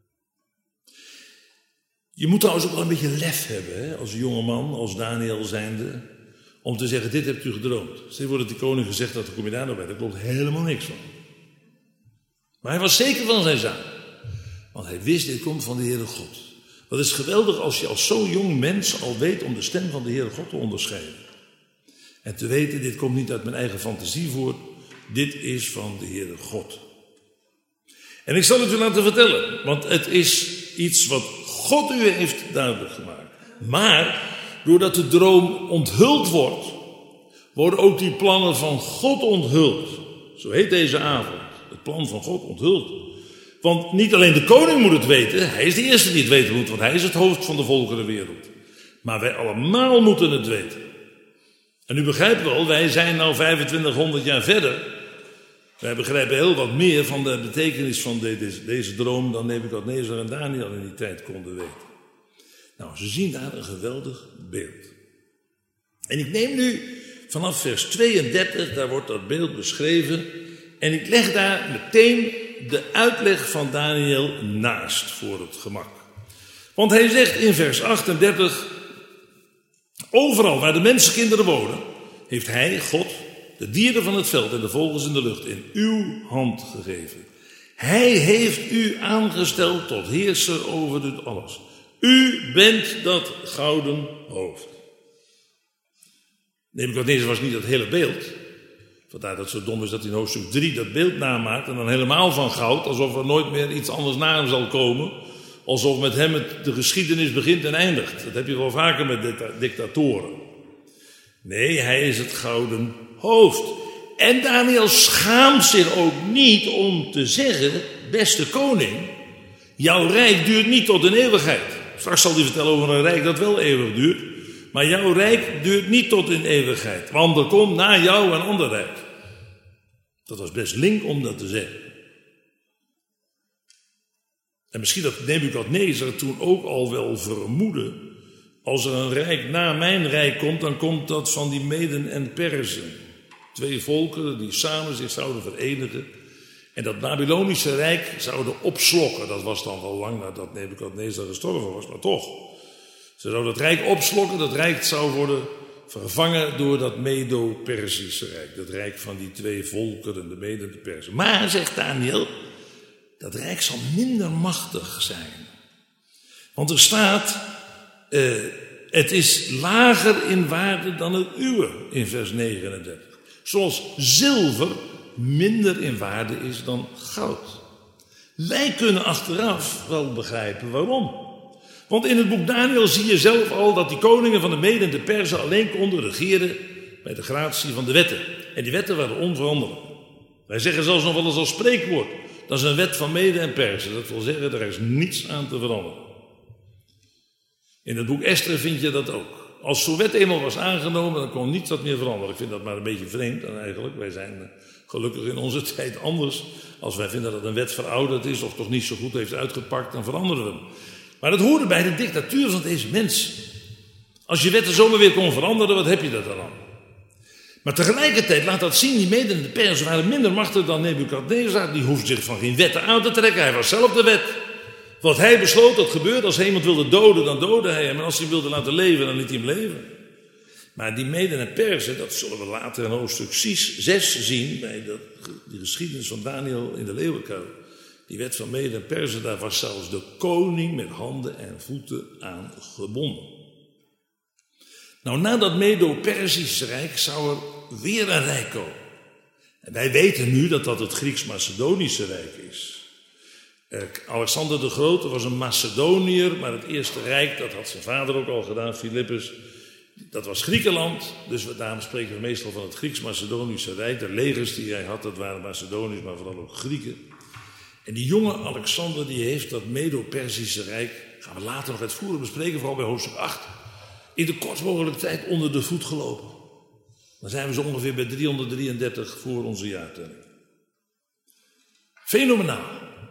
Je moet trouwens ook wel een beetje lef hebben, hè, als jongeman, als Daniel zijnde, om te zeggen, dit hebt u gedroomd. Stel wordt het die koning gezegd, dat kom je daar nou bij, daar klopt helemaal niks van. Maar hij was zeker van zijn zaak. Want hij wist, dit komt van de Heere God. Dat is geweldig als je als zo'n jong mens al weet om de stem van de Heere God te onderscheiden. En te weten, dit komt niet uit mijn eigen fantasie voort. Dit is van de Heere God. En ik zal het u laten vertellen. Want het is iets wat God u heeft duidelijk gemaakt. Maar doordat de droom onthuld wordt, worden ook die plannen van God onthuld. Zo heet deze avond. Het plan van God onthuld. Want niet alleen de koning moet het weten, hij is de eerste die het weten moet, want hij is het hoofd van de volkerenwereld. Maar wij allemaal moeten het weten. En u begrijpt wel, wij zijn nou vijfentwintighonderd jaar verder. Wij begrijpen heel wat meer van de betekenis van deze, deze droom dan Nebukadnezar en Daniel in die tijd konden weten. Nou, ze zien daar een geweldig beeld. En ik neem nu vanaf vers tweeëndertig, daar wordt dat beeld beschreven. En ik leg daar meteen de uitleg van Daniel naast voor het gemak. Want hij zegt in vers achtendertig, overal waar de mensenkinderen wonen, heeft hij, God, de dieren van het veld en de vogels in de lucht in uw hand gegeven. Hij heeft u aangesteld tot heerser over dit alles. U bent dat gouden hoofd. Nebukadnezar was niet dat hele beeld. Vandaar dat het zo dom is dat hij in hoofdstuk drie dat beeld namaakt en dan helemaal van goud, alsof er nooit meer iets anders na hem zal komen. Alsof met hem het, de geschiedenis begint en eindigt. Dat heb je wel vaker met dictatoren. Nee, hij is het gouden hoofd. En Daniel schaamt zich ook niet om te zeggen, beste koning, jouw rijk duurt niet tot in eeuwigheid. Straks zal hij vertellen over een rijk dat wel eeuwig duurt. Maar jouw rijk duurt niet tot in eeuwigheid. Want er komt na jou een ander rijk. Dat was best link om dat te zeggen. En misschien dat Nebukadnezar toen ook al wel vermoedde, als er een rijk na mijn rijk komt, dan komt dat van die Meden en Perzen. Twee volken die samen zich zouden verenigen en dat Babylonische rijk zouden opslokken. Dat was dan wel lang nadat Nebukadnezar gestorven was, maar toch. Ze zouden het rijk opslokken, dat rijk zou worden vervangen door dat Medo-Persische rijk. Dat rijk van die twee volkeren, de Meden en de Perzen. Maar, zegt Daniel, dat rijk zal minder machtig zijn. Want er staat, uh, het is lager in waarde dan het uwe, in vers negenendertig. Zoals zilver minder in waarde is dan goud. Wij kunnen achteraf wel begrijpen waarom. Want in het boek Daniel zie je zelf al dat die koningen van de Meden en de Perzen alleen konden regeren bij de gratie van de wetten. En die wetten waren onveranderlijk. Wij zeggen zelfs nog wel eens als spreekwoord, dat is een wet van Meden en Perzen. Dat wil zeggen, er is niets aan te veranderen. In het boek Esther vind je dat ook. Als zo'n wet eenmaal was aangenomen, dan kon niets dat meer veranderen. Ik vind dat maar een beetje vreemd dan eigenlijk. Wij zijn gelukkig in onze tijd anders. Als wij vinden dat een wet verouderd is of toch niet zo goed heeft uitgepakt, dan veranderen we hem. Maar dat hoorde bij de dictatuur van deze mensen. Als je wetten zomaar weer kon veranderen, wat heb je dat dan aan? Maar tegelijkertijd laat dat zien, die Meden en de Perzen waren minder machtig dan Nebukadnezar. Die hoefde zich van geen wetten aan te trekken. Hij was zelf de wet. Wat hij besloot, dat gebeurde. Als hij iemand wilde doden, dan doodde hij hem. En als hij wilde laten leven, dan liet hij hem leven. Maar die Meden en Perzen, dat zullen we later in hoofdstuk zes zien, bij de, de geschiedenis van Daniel in de leeuwenkuil. Die wet van Meden en Perzen, daar was zelfs de koning met handen en voeten aan gebonden. Nou, na dat Medo-Persische rijk zou er weer een rijk komen. En wij weten nu dat dat het Grieks-Macedonische rijk is. Alexander de Grote was een Macedoniër, maar het eerste rijk, dat had zijn vader ook al gedaan, Philippus, dat was Griekenland. Dus we, daarom spreken we meestal van het Grieks-Macedonische rijk. De legers die hij had, dat waren Macedoniërs, maar vooral ook Grieken. En die jonge Alexander, die heeft dat Medo-Persische rijk, gaan we later nog uitvoerig bespreken, vooral bij hoofdstuk acht, in de kort mogelijke tijd onder de voet gelopen. Dan zijn we zo ongeveer bij driehonderddrieëndertig voor onze jaartelling. Fenomenaal.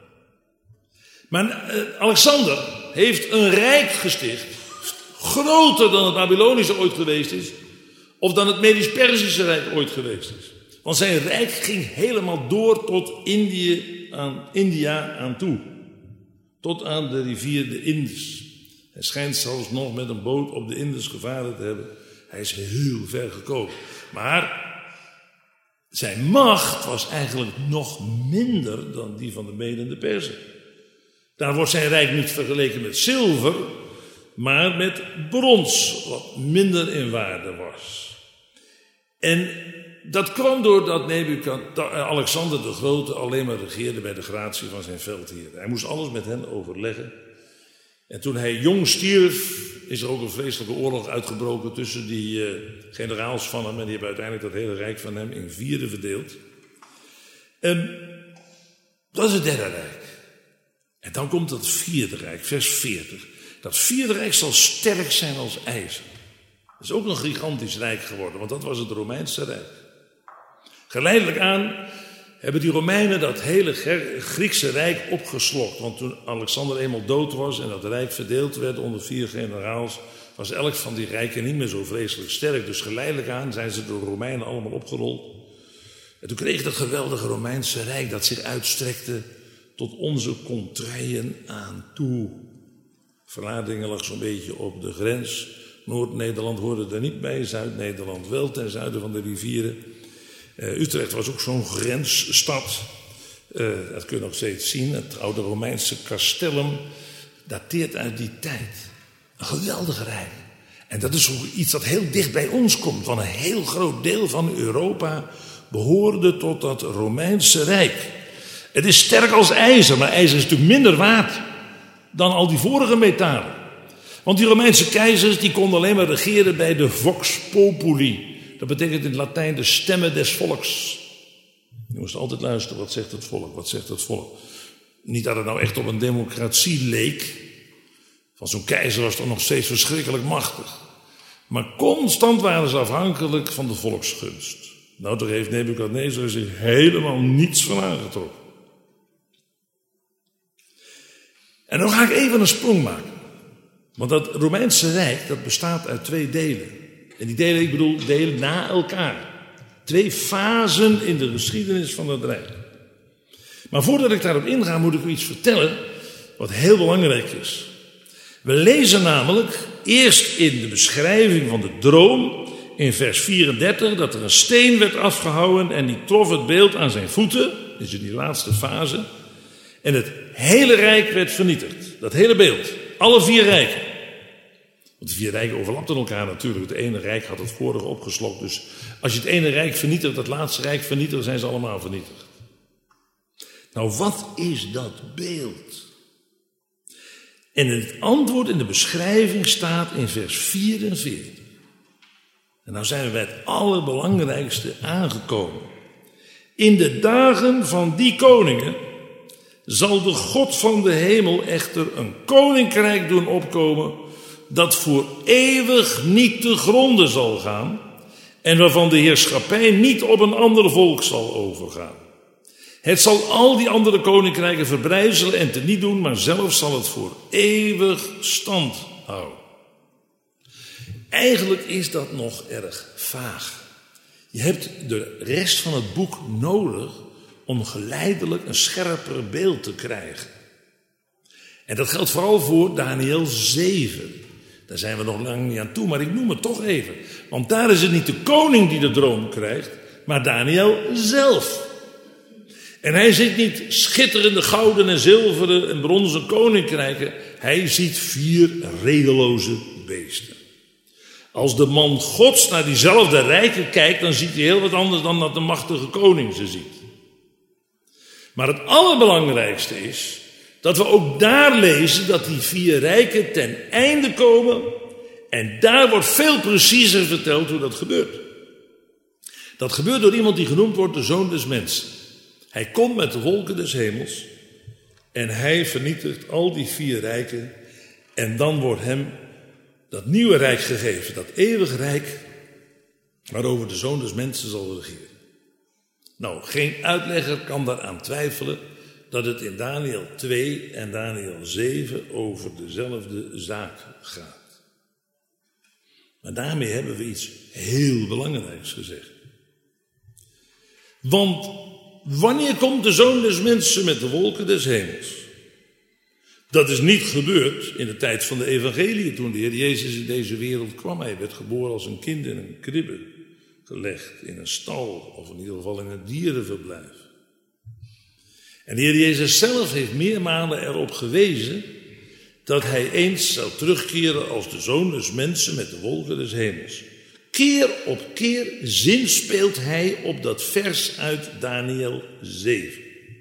Maar uh, Alexander heeft een rijk gesticht, groter dan het Babylonische ooit geweest is, of dan het Medisch-Persische rijk ooit geweest is. Want zijn rijk ging helemaal door tot Indië aan, India aan toe. Tot aan de rivier de Indus. Hij schijnt zelfs nog met een boot op de Indus gevaren te hebben. Hij is heel ver gekomen. Maar zijn macht was eigenlijk nog minder dan die van de Meden en de Perzen. Daar wordt zijn rijk niet vergeleken met zilver, maar met brons, wat minder in waarde was. En dat kwam doordat Nebukadnezar, Alexander de Grote alleen maar regeerde bij de gratie van zijn veldheren. Hij moest alles met hen overleggen. En toen hij jong stierf, is er ook een vreselijke oorlog uitgebroken tussen die uh, generaals van hem. En die hebben uiteindelijk dat hele rijk van hem in vieren verdeeld. En dat is het derde rijk. En dan komt dat vierde rijk, vers veertig. Dat vierde rijk zal sterk zijn als ijzer. Dat is ook een gigantisch rijk geworden, want dat was het Romeinse rijk. Geleidelijk aan hebben die Romeinen dat hele Griekse rijk opgeslokt. Want toen Alexander eenmaal dood was en dat rijk verdeeld werd onder vier generaals, was elk van die rijken niet meer zo vreselijk sterk. Dus geleidelijk aan zijn ze door de Romeinen allemaal opgerold. En toen kreeg dat geweldige Romeinse rijk dat zich uitstrekte tot onze contraien aan toe. Vlaardingen lag zo'n beetje op de grens. Noord-Nederland hoorde er niet bij, Zuid-Nederland wel, ten zuiden van de rivieren. Uh, Utrecht was ook zo'n grensstad. Uh, dat kun je nog steeds zien. Het oude Romeinse castellum dateert uit die tijd. Een geweldig rijk. En dat is ook iets dat heel dicht bij ons komt. Want een heel groot deel van Europa behoorde tot dat Romeinse rijk. Het is sterk als ijzer, maar ijzer is natuurlijk minder waard dan al die vorige metalen. Want die Romeinse keizers die konden alleen maar regeren bij de vox populi. Dat betekent in het Latijn de stemmen des volks. Je moest altijd luisteren, wat zegt het volk, wat zegt het volk. Niet dat het nou echt op een democratie leek. Van zo'n keizer was toch nog steeds verschrikkelijk machtig. Maar constant waren ze afhankelijk van de volksgunst. Nou, daar heeft Nebukadnezar zich helemaal niets van aangetrokken. En dan ga ik even een sprong maken. Want dat Romeinse Rijk, dat bestaat uit twee delen. En die delen, ik bedoel, delen na elkaar. Twee fasen in de geschiedenis van het Rijk. Maar voordat ik daarop inga, moet ik u iets vertellen wat heel belangrijk is. We lezen namelijk eerst in de beschrijving van de droom, in vers vierendertig, dat er een steen werd afgehouwen en die trof het beeld aan zijn voeten. Dat is in die laatste fase. En het hele rijk werd vernietigd. Dat hele beeld. Alle vier rijken. Want de vier rijken overlapten elkaar natuurlijk. Het ene rijk had het vorige opgeslokt. Dus als je het ene rijk vernietigt, het laatste rijk vernietigt, zijn ze allemaal vernietigd. Nou, wat is dat beeld? En het antwoord in de beschrijving staat in vers vierenveertig. En nou zijn we bij het allerbelangrijkste aangekomen. In de dagen van die koningen zal de God van de hemel echter een koninkrijk doen opkomen dat voor eeuwig niet te gronde zal gaan en waarvan de heerschappij niet op een ander volk zal overgaan. Het zal al die andere koninkrijken verbrijzelen en teniet doen, maar zelf zal het voor eeuwig stand houden. Eigenlijk is dat nog erg vaag. Je hebt de rest van het boek nodig om geleidelijk een scherper beeld te krijgen. En dat geldt vooral voor Daniël zeven. Daar zijn we nog lang niet aan toe, maar ik noem het toch even. Want daar is het niet de koning die de droom krijgt, maar Daniël zelf. En hij ziet niet schitterende gouden en zilveren en bronzen koninkrijken. Hij ziet vier redeloze beesten. Als de man Gods naar diezelfde rijken kijkt, dan ziet hij heel wat anders dan dat de machtige koning ze ziet. Maar het allerbelangrijkste is dat we ook daar lezen dat die vier rijken ten einde komen. En daar wordt veel preciezer verteld hoe dat gebeurt. Dat gebeurt door iemand die genoemd wordt de Zoon des Mensen. Hij komt met de wolken des hemels en hij vernietigt al die vier rijken. En dan wordt hem dat nieuwe rijk gegeven, dat eeuwige rijk waarover de Zoon des Mensen zal regeren. Nou, geen uitlegger kan daaraan twijfelen dat het in Daniël twee en Daniël zeven over dezelfde zaak gaat. Maar daarmee hebben we iets heel belangrijks gezegd. Want wanneer komt de Zoon des Mensen met de wolken des hemels? Dat is niet gebeurd in de tijd van de evangelie, toen de Heer Jezus in deze wereld kwam. Hij werd geboren als een kind in een kribbe, gelegd in een stal, of in ieder geval in een dierenverblijf. En de Heer Jezus zelf heeft meermalen erop gewezen dat hij eens zou terugkeren als de Zoon des Mensen met de wolken des hemels. Keer op keer zinspeelt hij op dat vers uit Daniël zeven.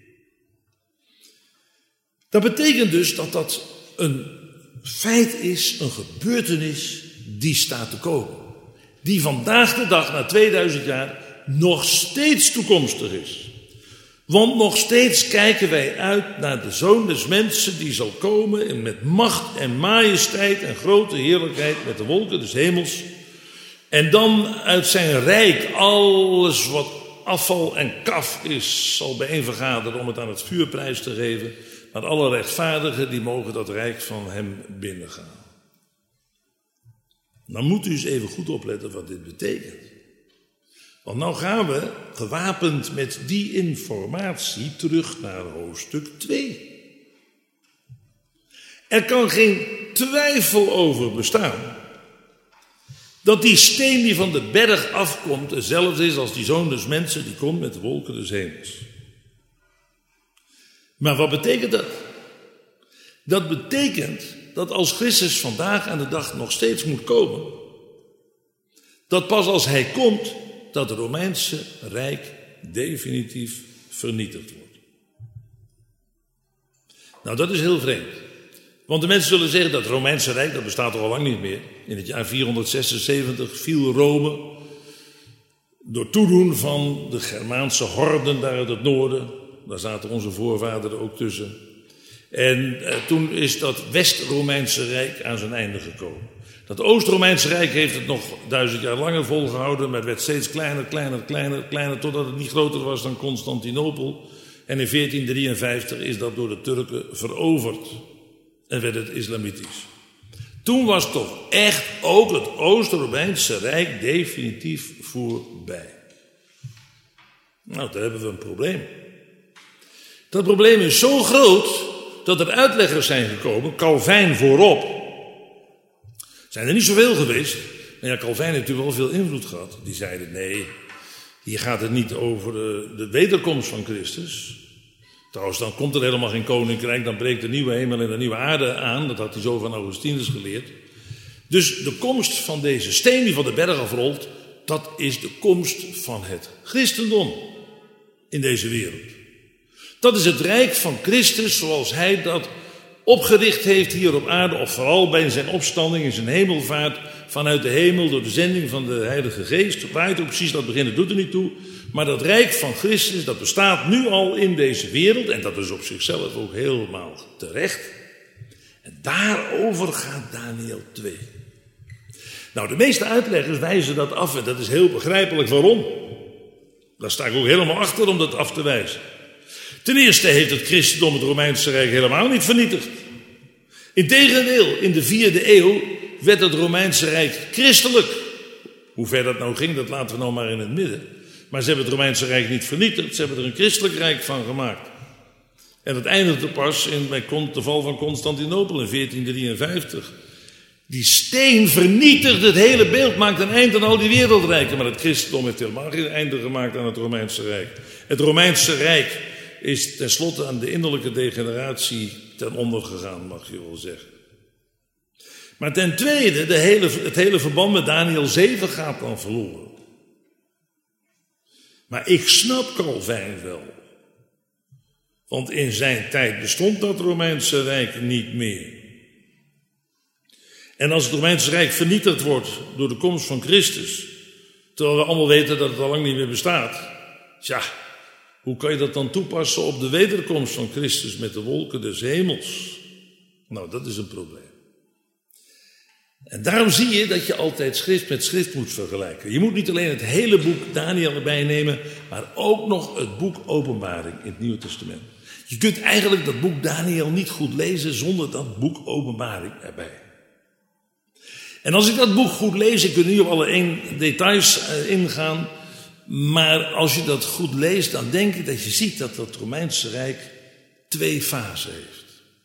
Dat betekent dus dat dat een feit is, een gebeurtenis die staat te komen. Die vandaag de dag, na tweeduizend jaar, nog steeds toekomstig is. Want nog steeds kijken wij uit naar de Zoon des Mensen die zal komen en met macht en majesteit en grote heerlijkheid met de wolken des hemels. En dan uit zijn rijk alles wat afval en kaf is zal bijeenvergaderen om het aan het vuur prijs te geven. Maar alle rechtvaardigen die mogen dat rijk van hem binnengaan. Dan moet u eens even goed opletten wat dit betekent. Want nou gaan we gewapend met die informatie terug naar hoofdstuk twee. Er kan geen twijfel over bestaan dat die steen die van de berg afkomt hetzelfde is als die Zoon des Mensen die komt met de wolken des hemels. Maar wat betekent dat? Dat betekent dat als Christus vandaag aan de dag nog steeds moet komen, dat pas als hij komt, dat het Romeinse Rijk definitief vernietigd wordt. Nou, dat is heel vreemd. Want de mensen zullen zeggen dat het Romeinse Rijk, dat bestaat toch al lang niet meer. In het jaar vierhonderdzesenzeventig viel Rome door toedoen van de Germaanse horden daar uit het noorden. Daar zaten onze voorvaderen ook tussen. En eh, toen is dat West-Romeinse Rijk aan zijn einde gekomen. Dat Oost-Romeinse Rijk heeft het nog duizend jaar langer volgehouden, maar het werd steeds kleiner, kleiner, kleiner, kleiner, totdat het niet groter was dan Constantinopel. En in veertien drieënvijftig is dat door de Turken veroverd en werd het islamitisch. Toen was toch echt ook het Oost-Romeinse Rijk definitief voorbij. Nou, daar hebben we een probleem. Dat probleem is zo groot dat er uitleggers zijn gekomen, Calvijn voorop. Zijn er niet zoveel geweest. Maar ja, Calvijn heeft natuurlijk wel veel invloed gehad. Die zeiden, nee, hier gaat het niet over de, de wederkomst van Christus. Trouwens, dan komt er helemaal geen koninkrijk, dan breekt de nieuwe hemel en de nieuwe aarde aan. Dat had hij zo van Augustinus geleerd. Dus de komst van deze steen die van de berg afrolt, dat is de komst van het christendom in deze wereld. Dat is het rijk van Christus zoals hij dat opgericht heeft hier op aarde, of vooral bij zijn opstanding in zijn hemelvaart vanuit de hemel door de zending van de Heilige Geest. Waar het ook precies laat beginnen doet er niet toe. Maar dat rijk van Christus, dat bestaat nu al in deze wereld en dat is op zichzelf ook helemaal terecht. En daarover gaat Daniël twee. Nou, de meeste uitleggers wijzen dat af en dat is heel begrijpelijk waarom. Daar sta ik ook helemaal achter om dat af te wijzen. Ten eerste heeft het christendom het Romeinse Rijk helemaal niet vernietigd. Integendeel, in de vierde eeuw werd het Romeinse Rijk christelijk. Hoe ver dat nou ging, dat laten we nou maar in het midden. Maar ze hebben het Romeinse Rijk niet vernietigd, ze hebben er een christelijk rijk van gemaakt. En dat eindigde pas in, bij de val van Constantinopel in veertien drieënvijftig. Die steen vernietigt het hele beeld, maakt een eind aan al die wereldrijken. Maar het christendom heeft helemaal geen einde gemaakt aan het Romeinse Rijk. Het Romeinse Rijk is tenslotte aan de innerlijke degeneratie ten onder gegaan, mag je wel zeggen. Maar ten tweede, de hele, het hele verband met Daniël zeven gaat dan verloren. Maar ik snap Calvijn wel. Want in zijn tijd bestond dat Romeinse Rijk niet meer. En als het Romeinse Rijk vernietigd wordt door de komst van Christus, terwijl we allemaal weten dat het al lang niet meer bestaat, tja, hoe kan je dat dan toepassen op de wederkomst van Christus met de wolken des hemels? Nou, dat is een probleem. En daarom zie je dat je altijd schrift met schrift moet vergelijken. Je moet niet alleen het hele boek Daniël erbij nemen, maar ook nog het boek Openbaring in het Nieuwe Testament. Je kunt eigenlijk dat boek Daniël niet goed lezen zonder dat boek Openbaring erbij. En als ik dat boek goed lees, ik kan niet op alle een, details uh, ingaan, maar als je dat goed leest, dan denk ik dat je ziet dat het Romeinse Rijk twee fasen heeft.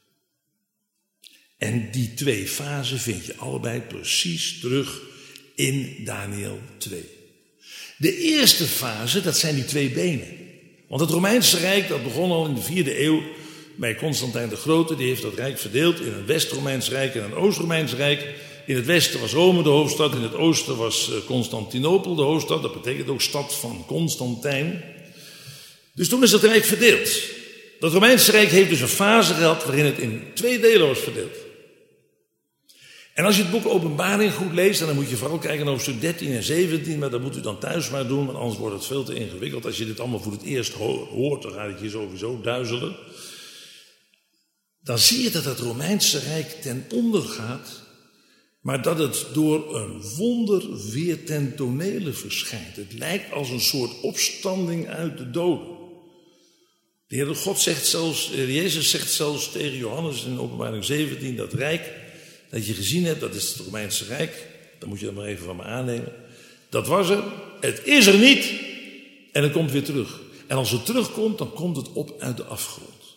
En die twee fasen vind je allebei precies terug in Daniël twee. De eerste fase, dat zijn die twee benen. Want het Romeinse Rijk, dat begon al in de vierde eeuw bij Constantijn de Grote. Die heeft dat rijk verdeeld in een West-Romeins Rijk en een Oost-Romeins Rijk. In het westen was Rome de hoofdstad, in het oosten was Constantinopel de hoofdstad. Dat betekent ook stad van Constantijn. Dus toen is het rijk verdeeld. Dat Romeinse Rijk heeft dus een fase gehad waarin het in twee delen was verdeeld. En als je het boek Openbaring goed leest, dan moet je vooral kijken naar hoofdstuk dertien en zeventien, maar dat moet u dan thuis maar doen, want anders wordt het veel te ingewikkeld. Als je dit allemaal voor het eerst hoort, dan gaat het je sowieso duizelen. Dan zie je dat het Romeinse Rijk ten onder gaat, maar dat het door een wonder weer ten tonele verschijnt. Het lijkt als een soort opstanding uit de doden. De Heer God zegt zelfs, Jezus zegt zelfs tegen Johannes in Openbaring zeventien, dat rijk dat je gezien hebt, dat is het Romeinse Rijk. Dan moet je dat maar even van me aannemen. Dat was er. Het is er niet. En het komt weer terug. En als het terugkomt, dan komt het op uit de afgrond.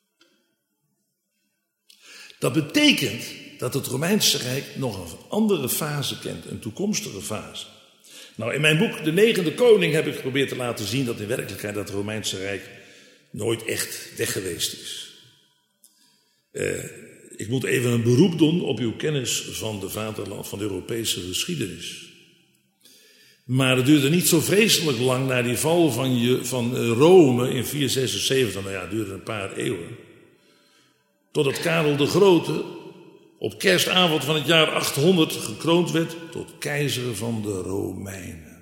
Dat betekent dat het Romeinse Rijk nog een andere fase kent. Een toekomstige fase. Nou, in mijn boek De Negende Koning heb ik geprobeerd te laten zien dat in werkelijkheid dat Romeinse Rijk nooit echt weg geweest is. Uh, Ik moet even een beroep doen op uw kennis van de vaderland, van de Europese geschiedenis. Maar het duurde niet zo vreselijk lang na die val van, je, van Rome in vierhonderdzesenzeventig, nou ja, het duurde een paar eeuwen. Totdat Karel de Grote op kerstavond van het jaar achthonderd gekroond werd tot keizer van de Romeinen.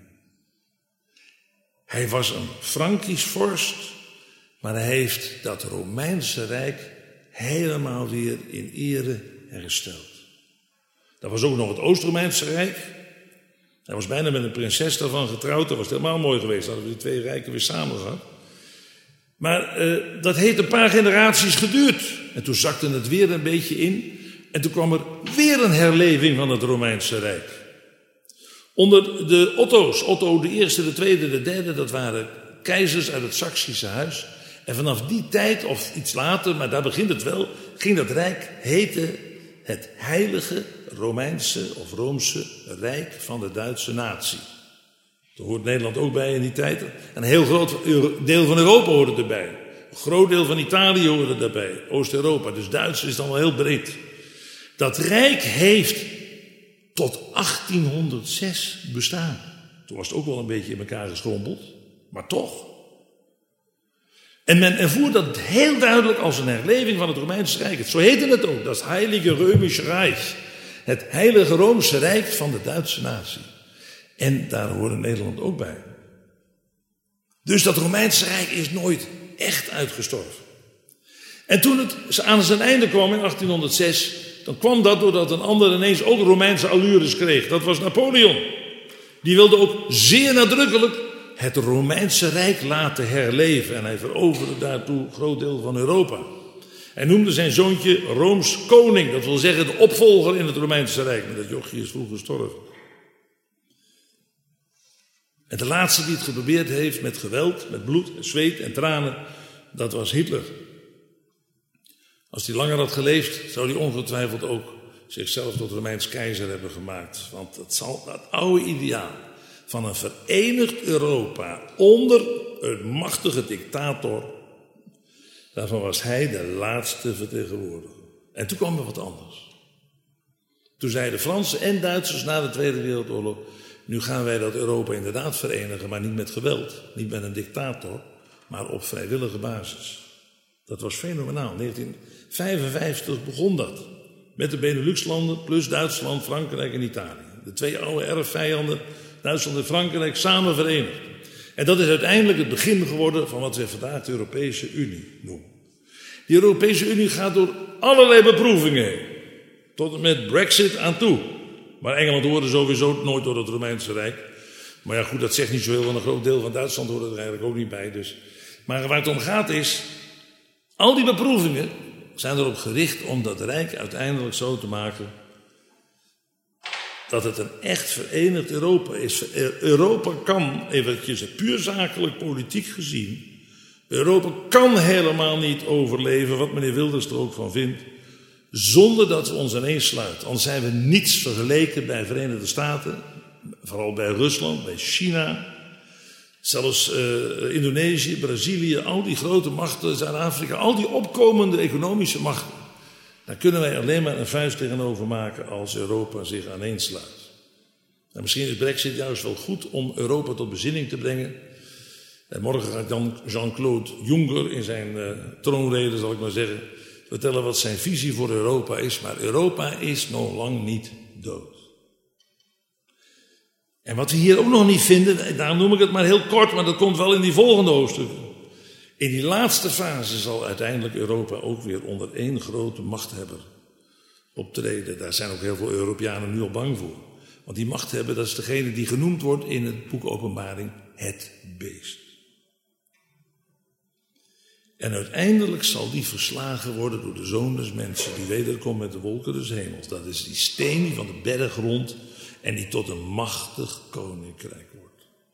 Hij was een Frankisch vorst, maar hij heeft dat Romeinse Rijk helemaal weer in ere hersteld. Dat was ook nog het Oost-Romeinse Rijk. Hij was bijna met een prinses daarvan getrouwd. Dat was helemaal mooi geweest. Dan hadden we die twee rijken weer samen gehad. Maar uh, dat heeft een paar generaties geduurd. En toen zakte het weer een beetje in. En toen kwam er weer een herleving van het Romeinse Rijk. Onder de Otto's, Otto de eerste, de tweede, de derde, dat waren keizers uit het Saksische huis. En vanaf die tijd, of iets later, maar daar begint het wel, ging dat rijk heten het Heilige Romeinse of Roomse Rijk van de Duitse natie. Daar hoort Nederland ook bij in die tijd. Een heel groot deel van Europa hoorde erbij. Een groot deel van Italië hoorde erbij. Oost-Europa, dus Duits is dan wel heel breed. Dat rijk heeft tot achttienhonderdzes bestaan. Toen was het ook wel een beetje in elkaar geschrompeld, maar toch. En men ervoer dat heel duidelijk als een herleving van het Romeinse Rijk. Zo heette het ook, dat Heilige Römische Reich. Het Heilige Roomse Rijk van de Duitse natie. En daar hoorde Nederland ook bij. Dus dat Romeinse Rijk is nooit echt uitgestorven. En toen het aan zijn einde kwam in achttienhonderdzes, dan kwam dat doordat een ander ineens ook Romeinse allures kreeg. Dat was Napoleon. Die wilde ook zeer nadrukkelijk het Romeinse Rijk laten herleven. En hij veroverde daartoe een groot deel van Europa. Hij noemde zijn zoontje Rooms koning. Dat wil zeggen de opvolger in het Romeinse Rijk. Maar dat jochie is vroeg gestorven. En de laatste die het geprobeerd heeft met geweld, met bloed en zweet en tranen, dat was Hitler. Als hij langer had geleefd, zou hij ongetwijfeld ook zichzelf tot Romeins keizer hebben gemaakt. Want het zal dat oude ideaal van een verenigd Europa onder een machtige dictator, daarvan was hij de laatste vertegenwoordiger. En toen kwam er wat anders. Toen zeiden Fransen en Duitsers na de Tweede Wereldoorlog, nu gaan wij dat Europa inderdaad verenigen, maar niet met geweld, niet met een dictator, maar op vrijwillige basis. Dat was fenomenaal. negentien vijfenvijftig begon dat. Met de Benelux-landen plus Duitsland, Frankrijk en Italië. De twee oude erfvijanden, Duitsland en Frankrijk, samen verenigd. En dat is uiteindelijk het begin geworden van wat we vandaag de Europese Unie noemen. Die Europese Unie gaat door allerlei beproevingen heen. Tot en met Brexit aan toe. Maar Engeland hoorde sowieso nooit door het Romeinse Rijk. Maar ja goed, dat zegt niet zoveel, want een groot deel van Duitsland hoorde er eigenlijk ook niet bij. Dus. Maar waar het om gaat is, al die beproevingen zijn erop gericht om dat Rijk uiteindelijk zo te maken dat het een echt verenigd Europa is. Europa kan, eventjes puur zakelijk politiek gezien, Europa kan helemaal niet overleven, wat meneer Wilders er ook van vindt, zonder dat we ons ineensluiten. Anders zijn we niets vergeleken bij de Verenigde Staten, vooral bij Rusland, bij China, zelfs uh, Indonesië, Brazilië, al die grote machten, Zuid-Afrika, al die opkomende economische machten. Daar kunnen wij alleen maar een vuist tegenover maken als Europa zich aaneensluit. En misschien is Brexit juist wel goed om Europa tot bezinning te brengen. En morgen gaat dan Jean-Claude Juncker in zijn uh, troonrede, zal ik maar zeggen, vertellen wat zijn visie voor Europa is. Maar Europa is nog lang niet dood. En wat we hier ook nog niet vinden, daarom noem ik het maar heel kort, maar dat komt wel in die volgende hoofdstukken. In die laatste fase zal uiteindelijk Europa ook weer onder één grote machthebber optreden. Daar zijn ook heel veel Europeanen nu al bang voor. Want die machthebber, dat is degene die genoemd wordt in het boek Openbaring, het beest. En uiteindelijk zal die verslagen worden door de Zoon des Mensen, die wederkomt met de wolken des hemels. Dat is die steen die van de berg rolt en die tot een machtig koninkrijk wordt.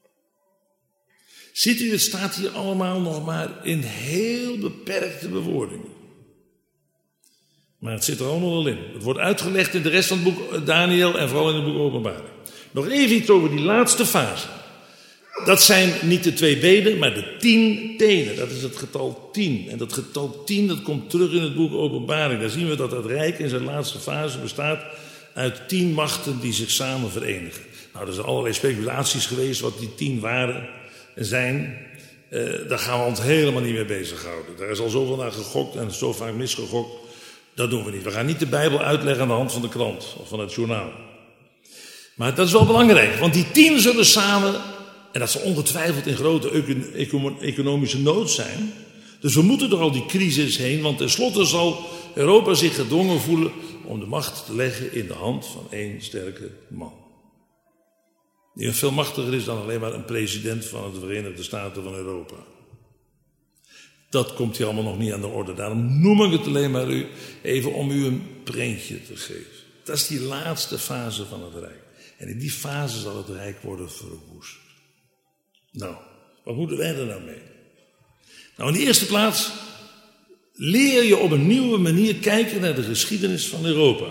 Ziet u, het staat hier allemaal nog maar in heel beperkte bewoordingen. Maar het zit er allemaal wel in. Het wordt uitgelegd in de rest van het boek Daniel en vooral in het boek Openbaring. Nog even iets over die laatste fase. Dat zijn niet de twee benen, maar de tien tenen. Dat is het getal tien. En dat getal tien, dat komt terug in het boek Openbaring. Daar zien we dat het Rijk in zijn laatste fase bestaat uit tien machten die zich samen verenigen. Nou, er zijn allerlei speculaties geweest wat die tien waren en zijn. Uh, daar gaan we ons helemaal niet mee bezighouden. Daar is al zoveel naar gegokt en zo vaak misgegokt. Dat doen we niet. We gaan niet de Bijbel uitleggen aan de hand van de krant of van het journaal. Maar dat is wel belangrijk, want die tien zullen samen, en dat zal ongetwijfeld in grote economische nood zijn. Dus we moeten door al die crisis heen, want tenslotte zal Europa zich gedwongen voelen om de macht te leggen in de hand van één sterke man. Die veel machtiger is dan alleen maar een president van de Verenigde Staten van Europa. Dat komt hier allemaal nog niet aan de orde. Daarom noem ik het alleen maar u even om u een prentje te geven. Dat is die laatste fase van het Rijk. En in die fase zal het Rijk worden verwoest. Nou, wat moeten wij er nou mee? Nou, in de eerste plaats leer je op een nieuwe manier kijken naar de geschiedenis van Europa.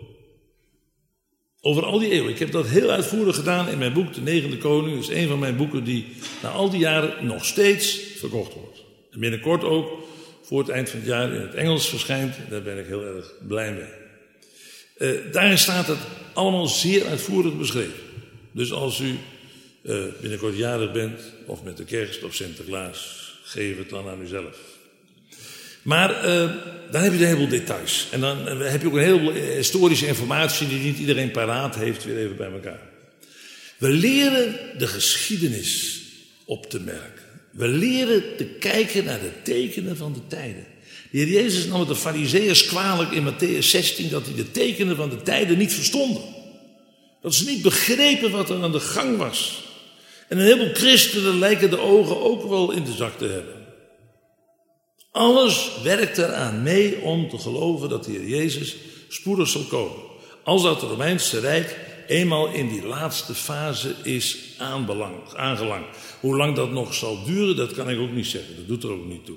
Over al die eeuwen. Ik heb dat heel uitvoerig gedaan in mijn boek De Negende Koning. Dat is een van mijn boeken die na al die jaren nog steeds verkocht wordt. En binnenkort ook voor het eind van het jaar in het Engels verschijnt. Daar ben ik heel erg blij mee. Uh, daarin staat het allemaal zeer uitvoerig beschreven. Dus als u uh, binnenkort jarig bent, of met de kerst of Sinterklaas, geef het dan aan uzelf. Maar uh, dan heb je een heleboel details. En dan uh, heb je ook een heleboel historische informatie die niet iedereen paraat heeft, weer even bij elkaar. We leren de geschiedenis op te merken. We leren te kijken naar de tekenen van de tijden. De Heer Jezus nam het de Farizeeërs kwalijk in Mattheüs zestien dat hij de tekenen van de tijden niet verstonden. Dat ze niet begrepen wat er aan de gang was. En een heleboel christenen lijken de ogen ook wel in de zak te hebben. Alles werkt eraan mee om te geloven dat de Heer Jezus spoedig zal komen. Als dat het Romeinse Rijk eenmaal in die laatste fase is aanbelang, aangelangt. Hoe lang dat nog zal duren, dat kan ik ook niet zeggen. Dat doet er ook niet toe.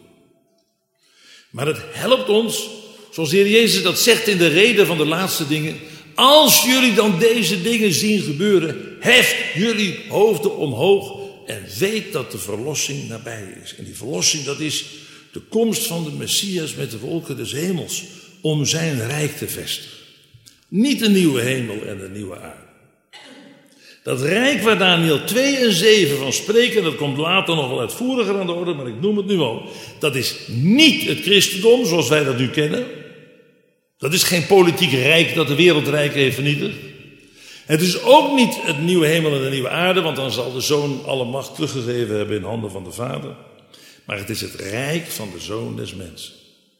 Maar het helpt ons, zoals de Heer Jezus dat zegt in de reden van de laatste dingen. Als jullie dan deze dingen zien gebeuren, heft jullie hoofden omhoog en weet dat de verlossing nabij is. En die verlossing, dat is de komst van de Messias met de wolken des hemels om zijn rijk te vestigen. Niet een nieuwe hemel en een nieuwe aarde. Dat rijk waar Daniël twee en zeven van spreken, dat komt later nog wel uitvoeriger aan de orde, maar ik noem het nu al. Dat is niet het christendom zoals wij dat nu kennen. Dat is geen politiek rijk dat de wereldrijken heeft vernietigd. Het is ook niet het nieuwe hemel en de nieuwe aarde, want dan zal de Zoon alle macht teruggegeven hebben in handen van de Vader. Maar het is het rijk van de Zoon des Mensen.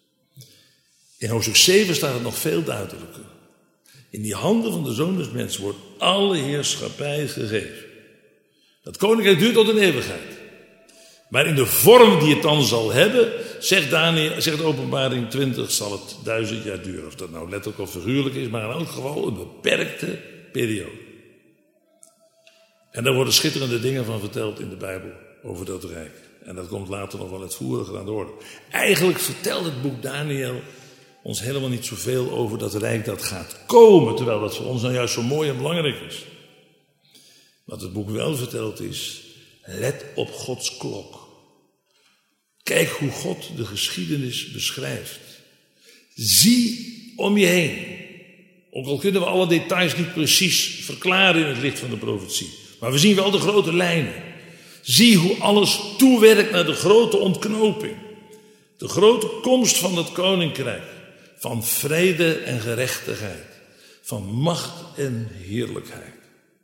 In hoofdstuk zeven staat het nog veel duidelijker. In die handen van de Zoon des Mensen wordt alle heerschappij gegeven. Dat koninkrijk duurt tot een eeuwigheid. Maar in de vorm die het dan zal hebben, zegt, Daniel, zegt Openbaring twintig, zal het duizend jaar duren. Of dat nou letterlijk of figuurlijk is, maar in elk geval een beperkte periode. En daar worden schitterende dingen van verteld in de Bijbel over dat rijk. En dat komt later nog wel uitvoeriger aan de orde. Eigenlijk vertelt het boek Daniel ons helemaal niet zoveel over dat rijk dat gaat komen, terwijl dat voor ons nou juist zo mooi en belangrijk is. Wat het boek wel vertelt is, let op Gods klok. Kijk hoe God de geschiedenis beschrijft. Zie om je heen. Ook al kunnen we alle details niet precies verklaren in het licht van de profetie. Maar we zien wel de grote lijnen. Zie hoe alles toewerkt naar de grote ontknoping. De grote komst van het koninkrijk. Van vrede en gerechtigheid. Van macht en heerlijkheid.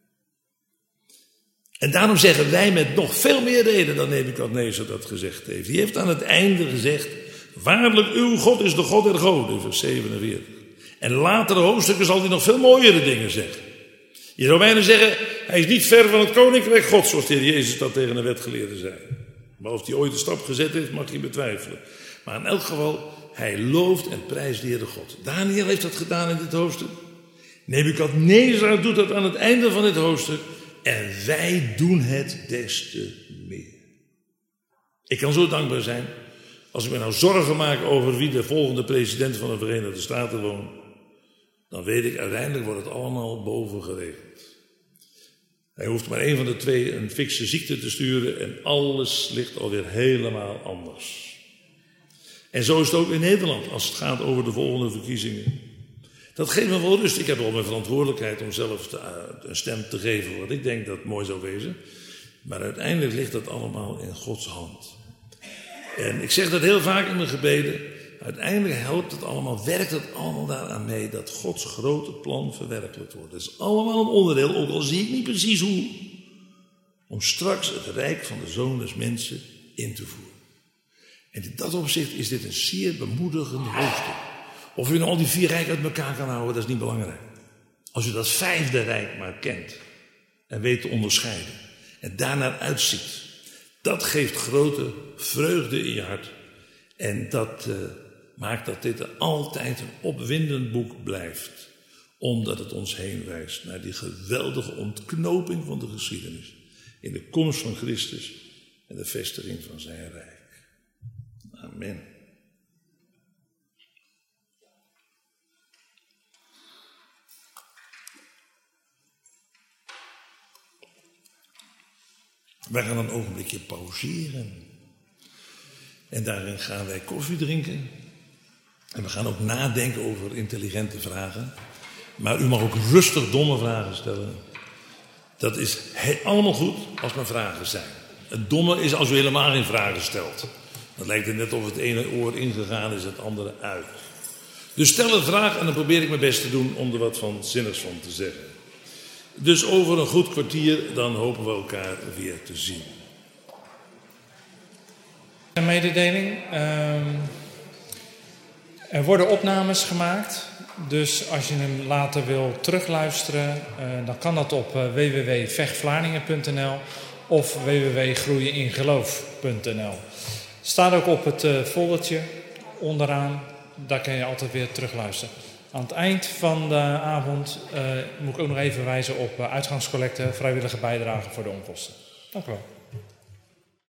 En daarom zeggen wij met nog veel meer reden dan Nebukadnezar dat gezegd heeft. Die heeft aan het einde gezegd, waarlijk uw God is de God der goden, vers zevenenveertig. En latere hoofdstukken zal hij nog veel mooiere dingen zeggen. Je Romeinen zeggen, hij is niet ver van het koninkrijk God, zoals de Heer Jezus dat tegen een wetgeleerde zei. Maar of hij ooit een stap gezet heeft, mag je betwijfelen. Maar in elk geval, hij looft en prijst de Heere God. Daniel heeft dat gedaan in dit hoofdstuk. Nebukadnezar doet dat aan het einde van dit hoofdstuk. En wij doen het des te meer. Ik kan zo dankbaar zijn als ik me nou zorgen maak over wie de volgende president van de Verenigde Staten woont. Dan weet ik, uiteindelijk wordt het allemaal boven geregeld. Hij hoeft maar één van de twee een fikse ziekte te sturen en alles ligt alweer helemaal anders. En zo is het ook in Nederland als het gaat over de volgende verkiezingen. Dat geeft me wel rust. Ik heb wel mijn verantwoordelijkheid om zelf te, uh, een stem te geven wat ik denk dat mooi zou wezen. Maar uiteindelijk ligt dat allemaal in Gods hand. En ik zeg dat heel vaak in mijn gebeden. uiteindelijk helpt het allemaal, werkt het allemaal daaraan mee dat Gods grote plan verwerkelijkt wordt. Dat is allemaal een onderdeel, ook al zie ik niet precies hoe, om straks het rijk van de Zoon des Mensen in te voeren. En in dat opzicht is dit een zeer bemoedigend hoofdstuk. Of u nou al die vier rijken uit elkaar kan houden, dat is niet belangrijk. Als u dat vijfde rijk maar kent en weet te onderscheiden en daarnaar uitziet, dat geeft grote vreugde in je hart. En dat uh, maakt dat dit altijd een opwindend boek blijft. Omdat het ons heen wijst naar die geweldige ontknoping van de geschiedenis. In de komst van Christus en de vestiging van zijn rijk. Amen. Wij gaan een ogenblikje pauzeren. En daarin gaan wij koffie drinken. En we gaan ook nadenken over intelligente vragen. Maar u mag ook rustig domme vragen stellen. Dat is he- allemaal goed als maar vragen zijn. Het domme is als u helemaal geen vragen stelt. Dan lijkt het net of het ene oor ingegaan is, het andere uit. Dus stel een vraag en dan probeer ik mijn best te doen om er wat van zinnigs van te zeggen. Dus over een goed kwartier, dan hopen we elkaar weer te zien. Een mededeling. Uh, er worden opnames gemaakt. Dus als je hem later wil terugluisteren, uh, dan kan dat op uh, w w w punt vechtvlaardingen punt n l of w w w punt groeieningeloof punt n l. Staat ook op het uh, foldertje onderaan. Daar kan je altijd weer terugluisteren. Aan het eind van de avond uh, moet ik ook nog even wijzen op uh, uitgangscollecte, vrijwillige bijdrage voor de onkosten. Dank u wel.